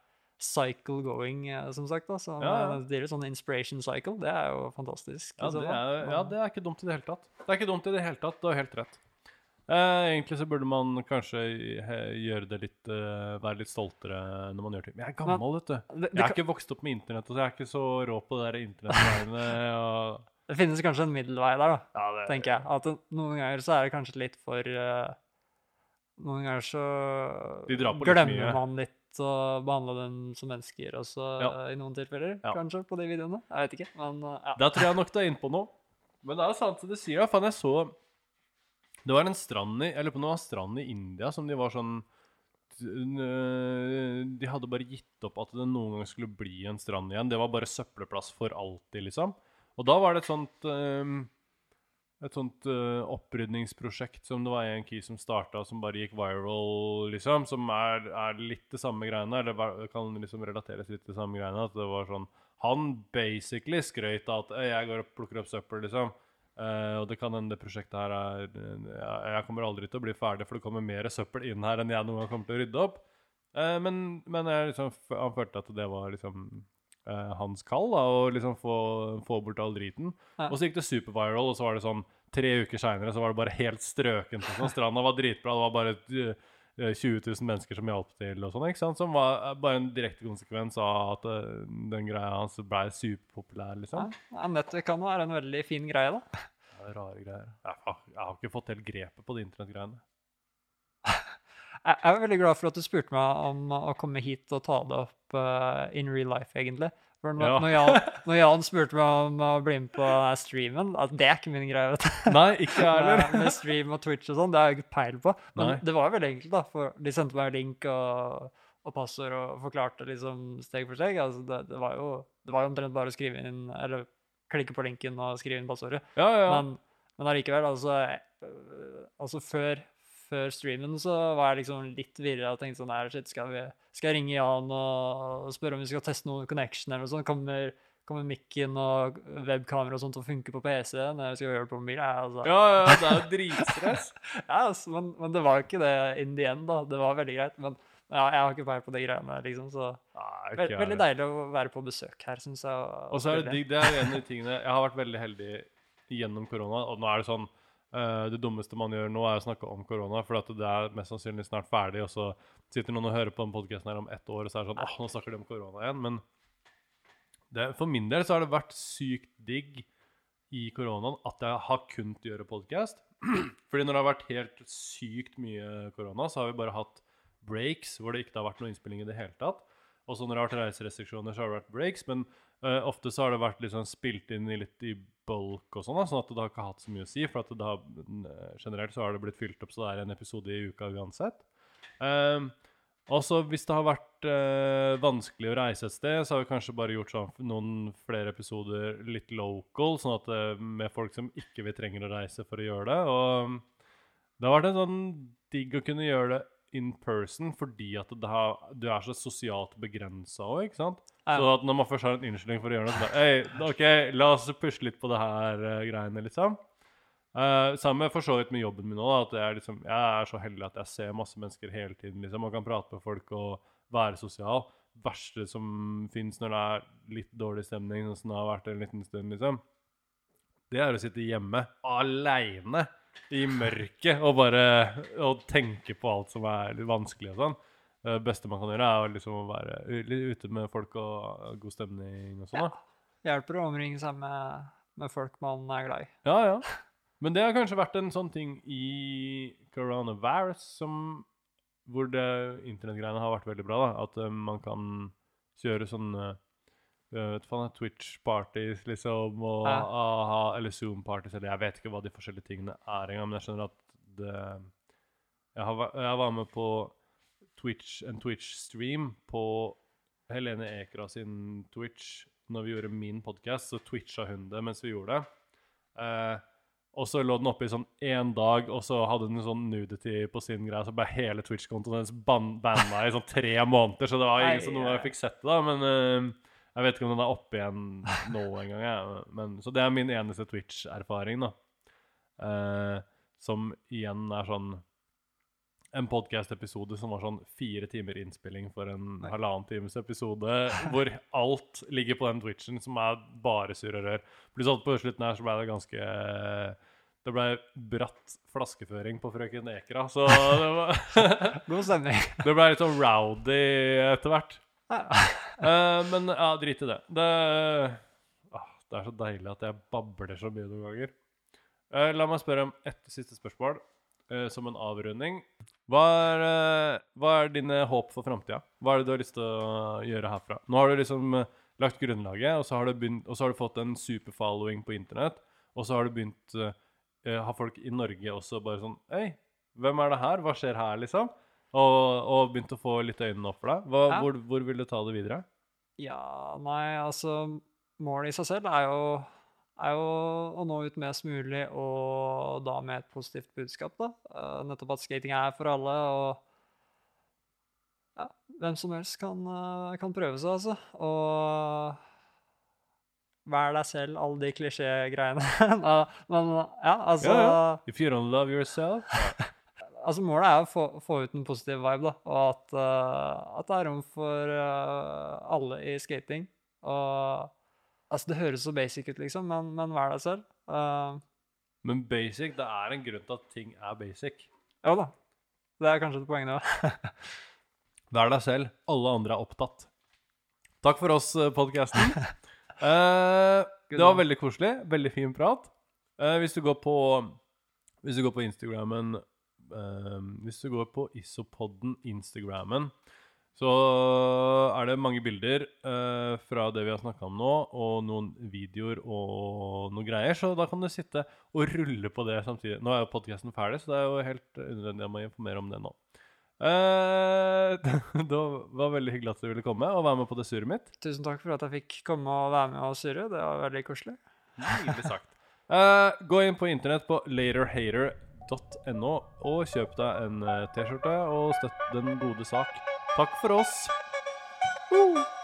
Speaker 2: cycle going, eh, som sagt da. Så
Speaker 1: Ja, ja.
Speaker 2: eh, det er jo sånn inspiration cycle, det er jo fantastisk.
Speaker 1: Ja,
Speaker 2: i så
Speaker 1: det
Speaker 2: fall.
Speaker 1: er, ja, det er ikke dumt i det hele tatt. Det er ikke dumt i det hele tatt, du har helt rett. Eh, egentlig så burde man kanskje he- gjøre det litt, eh, være litt stoltere når man gjør ting. Men jeg er gammel, vet du.
Speaker 2: Det, det,
Speaker 1: Jeg er
Speaker 2: kan-
Speaker 1: ikke vokst opp med internett, og så jeg er ikke så rå på det der internettgreiene. og...
Speaker 2: det finnes kanskje en middelvei der da,
Speaker 1: Ja, det,
Speaker 2: tenker jeg. At det, noen ganger så er det kanskje litt for... eh, noen ganger så
Speaker 1: De drar på litt
Speaker 2: glemmer
Speaker 1: mye.
Speaker 2: man litt å behandle dem som mennesker også,
Speaker 1: Ja.
Speaker 2: eh, i noen tilfeller,
Speaker 1: Ja.
Speaker 2: kanskje, på de videoene. Jeg vet ikke, men eh, ja.
Speaker 1: Da tror jeg nok du er inne på noe. Men det er jo sant som du sier, da. Faen, jeg så Det var en strand i Eller på noen strand i India som de var sånn De hadde bare gitt opp at det noen gang skulle bli en strand igjen. Det var bare søppelplass for alltid, liksom. Og da var det et sånt eh, Et sånt eh, opprydningsprosjekt som det var en key som starta, som bare gikk viral, liksom. Som er, er litt det samme greiene, eller hva- kan liksom relateres litt til det samme greiene. At det var sånn Han basically skrøt av at «Øy, jeg går og plukker opp søppel, liksom. Eh, og det kan hende det prosjektet her er jeg, jeg kommer aldri til å bli ferdig, for det kommer mer søppel inn her enn jeg noen gang kommer til å rydde opp. Eh, men men jeg liksom, f- han følte at det var liksom eh, hans kall, da, å liksom få, få bort all driten.
Speaker 2: Ja.
Speaker 1: Og så gikk det superviral, og så var det sånn tre uker senere så var det bare helt strøkent. og Sånn. Stranda var dritbra, det var bare eh, tjue tusen mennesker som hjalp til, og sånn, ikke sant? Som var eh, bare en direkte konsekvens av at eh, den greia hans ble superpopulær, liksom.
Speaker 2: Ja, ja, nett kan jo være en veldig fin greie da.
Speaker 1: Det er rare greier. Jeg, har- jeg har ikke fått helt grepet på de internettgreiene.
Speaker 2: Jeg jeg er veldig glad for at du spurte meg om å komme hit og ta det opp eh, in real life, egentlig. For når,
Speaker 1: Ja.
Speaker 2: når, Jan, når Jan spurte meg om å bli med på denne streamen, at det er ikke min greie, vet du.
Speaker 1: Nei, ikke jeg heller.
Speaker 2: med, med stream og Twitch og sånn, det har jeg ikke peil på. Men
Speaker 1: Nei.
Speaker 2: det var veldig enkelt, da. For de sendte meg link og, og passord og forklarte liksom steg for steg. Altså, det, det var jo det var jo omtrent bare å skrive inn, eller klikke på linken og skrive inn passordet.
Speaker 1: Ja, ja, ja.
Speaker 2: Men, men allikevel, altså, øh, altså før, før streamen så var jeg liksom litt virret og tenkte sånn her, shit, skal, vi, skal jeg ringe Jan og, og spørre om vi skal teste noen connection eller noe sånt? Kommer, kommer mikken og webkamera og sånt til å funke på P C når jeg skal gjøre det på mobil? Ja, altså.
Speaker 1: Ja, ja, det er jo dritstress.
Speaker 2: Ja, altså, men, men det var jo ikke det in the end da, det var veldig greit, men ja, jeg har ikke peil på de greiene liksom, så
Speaker 1: Nei, ikke
Speaker 2: ve
Speaker 1: jeg
Speaker 2: veldig
Speaker 1: heller.
Speaker 2: deilig å være på besøk her, synes jeg.
Speaker 1: Og så er det digg, det er en av de tingene jeg har vært veldig heldig gjennom korona, og nå er det sånn eh, det dummeste man gjør nå er å snakke om korona, for at det er mest sannsynlig snart ferdig, og så sitter noen og hører på den podcasten her om ett år, og så er det sånn, åh, nå snakker de om korona igjen, men det, for min del så har det vært sykt digg i koronaen at jeg har kunnet gjøre podcast, fordi når det har vært helt sykt mye korona, så har vi bare hatt breaks, hvor det ikke har vært noe innspilling i det hele tatt, og så når det har vært reiserestriksjoner, så har det vært breaks, men uh, ofte så har det vært liksom spilt inn i litt i bulk og sånn, da, sånn at det har ikke hatt så mye å si, for at det har, uh, generelt så har det blitt fylt opp, så det er en episode i uka uansett. Um, og så hvis det har vært uh, vanskelig å reise et sted, så har vi kanskje bare gjort sånn noen flere episoder litt local, sånn at uh, med folk som ikke vi trenger å reise for å gjøre det, og det har vært en sånn digg å kunne gjøre det in person, fordi at det har, du er så sosialt begrenset også, ikke sant?
Speaker 2: Ja.
Speaker 1: Så at når man først har en unnskyldning for å gjøre noe, så bare, «Ei, ok, la oss pushe litt på det her uh, greiene, liksom. Uh, sammen med for så vidt med jobben min også, da, at jeg er, liksom, jeg er så heldig at jeg ser masse mennesker hele tiden, liksom, og kan prate med folk og være sosial. Verste som finnes når det er litt dårlig stemning, sånn som det har vært en liten stund, liksom. Det er å sitte hjemme, alene, i mørket, og bare og tenke på alt som er litt vanskelig og sånn. Det beste man kan gjøre er liksom å være litt ute med folk og god stemning og sånn, da.
Speaker 2: Ja, hjelper å omringe seg med, med folk man er glad i.
Speaker 1: Ja, ja. Men det har kanskje vært en sånn ting i coronavirus som, hvor det internettgreiene har vært veldig bra, da. At uh, man kan kjøre sånn uh, vet faen, Twitch-parties, liksom, og
Speaker 2: Ja.
Speaker 1: aha, eller Zoom-parties, eller jeg vet ikke hva de forskjellige tingene er engang, men jeg skjønner at det... Jeg, har, væ- jeg var med på Twitch, en Twitch-stream på Helene Ekra sin Twitch når vi gjorde min podcast, så twitcha hun det mens vi gjorde det. Eh, og så lå den oppe i sånn en dag, og så hadde den sånn nudity på sin greie, så ble hele Twitch-kontoen hennes ban banna i sånn tre måneder, så det var ingen
Speaker 2: Ai,
Speaker 1: som noen
Speaker 2: ai.
Speaker 1: gang fikk sett det da, men eh, jeg vet ikke om den er oppe igjen nå en gang, ja. Men, så det er min eneste Twitch-erfaring da. Eh, som igjen er sånn, en podcast-episode som var sånn fire timer innspilling for en halvannen times episode, hvor alt ligger på den Twitchen som er bare surr og rør. Pluss alt på slutten her så ble det ganske... Det ble bratt flaskeføring på frøken Ekra, så det var...
Speaker 2: God stemning.
Speaker 1: Det ble litt sånn rowdy etter hvert. uh, men ja, drit i det. Det, uh, det er så deilig at jeg babler så mye noen ganger. Uh, la meg spørre om et siste spørsmål, uh, som en avrunding. Hva er, uh, hva er dine håp for fremtiden? Hva er det du har lyst til å gjøre herfra? Nå har du liksom uh, lagt grunnlaget, og så har du, begynt, og så har du fått en super-following på internett, og så har du begynt... Uh, Uh, har folk i Norge også bare sånn Hei, hvem er det her? Hva skjer her, liksom? Og, og begynt å få litt øynene opp for deg. Hva, ja. hvor, hvor vil du ta det videre?
Speaker 2: Ja, nei, altså målet i seg selv er jo, er jo å nå ut mest mulig, og da med et positivt budskap, da. Uh, nettopp at skating er for alle, og ja, hvem som helst kan, uh, kan prøve seg, altså. Og vær deg selv, alle de klisjé-greiene. Men ja, altså... Ja, ja.
Speaker 1: If you don't love yourself.
Speaker 2: Altså, målet er å få, få ut en positiv vibe, da. Og at, uh, at det er rom for uh, alle i skating. Og altså, det høres så basic ut, liksom, men, men vær deg selv. Uh,
Speaker 1: men basic, det er en grunn til at ting er basic.
Speaker 2: Ja da. Det er kanskje et poeng nå.
Speaker 1: Vær deg selv. Alle andre er opptatt. Takk for oss, podcasten. Uh, det var veldig koselig, veldig fin prat. uh, Hvis du går på Hvis du går på Instagrammen uh, Hvis du går på Isopodden Instagrammen, så er det mange bilder uh, fra det vi har snakket om nå, og noen videoer og noen greier. Så da kan du sitte og rulle på det samtidig. Nå er jo podcasten ferdig, så det er jo helt unødvendig å informere om det nå. Uh, det var veldig hyggelig at du ville komme og være med på det surret mitt.
Speaker 2: Tusen takk for at jeg fikk komme og være med og surre. Det var veldig koselig.
Speaker 1: Nydelig sagt. uh, Gå inn på internett på laterhater dot no og kjøp deg en uh, t-skjorte og støtt den gode sak. Takk for oss. uh.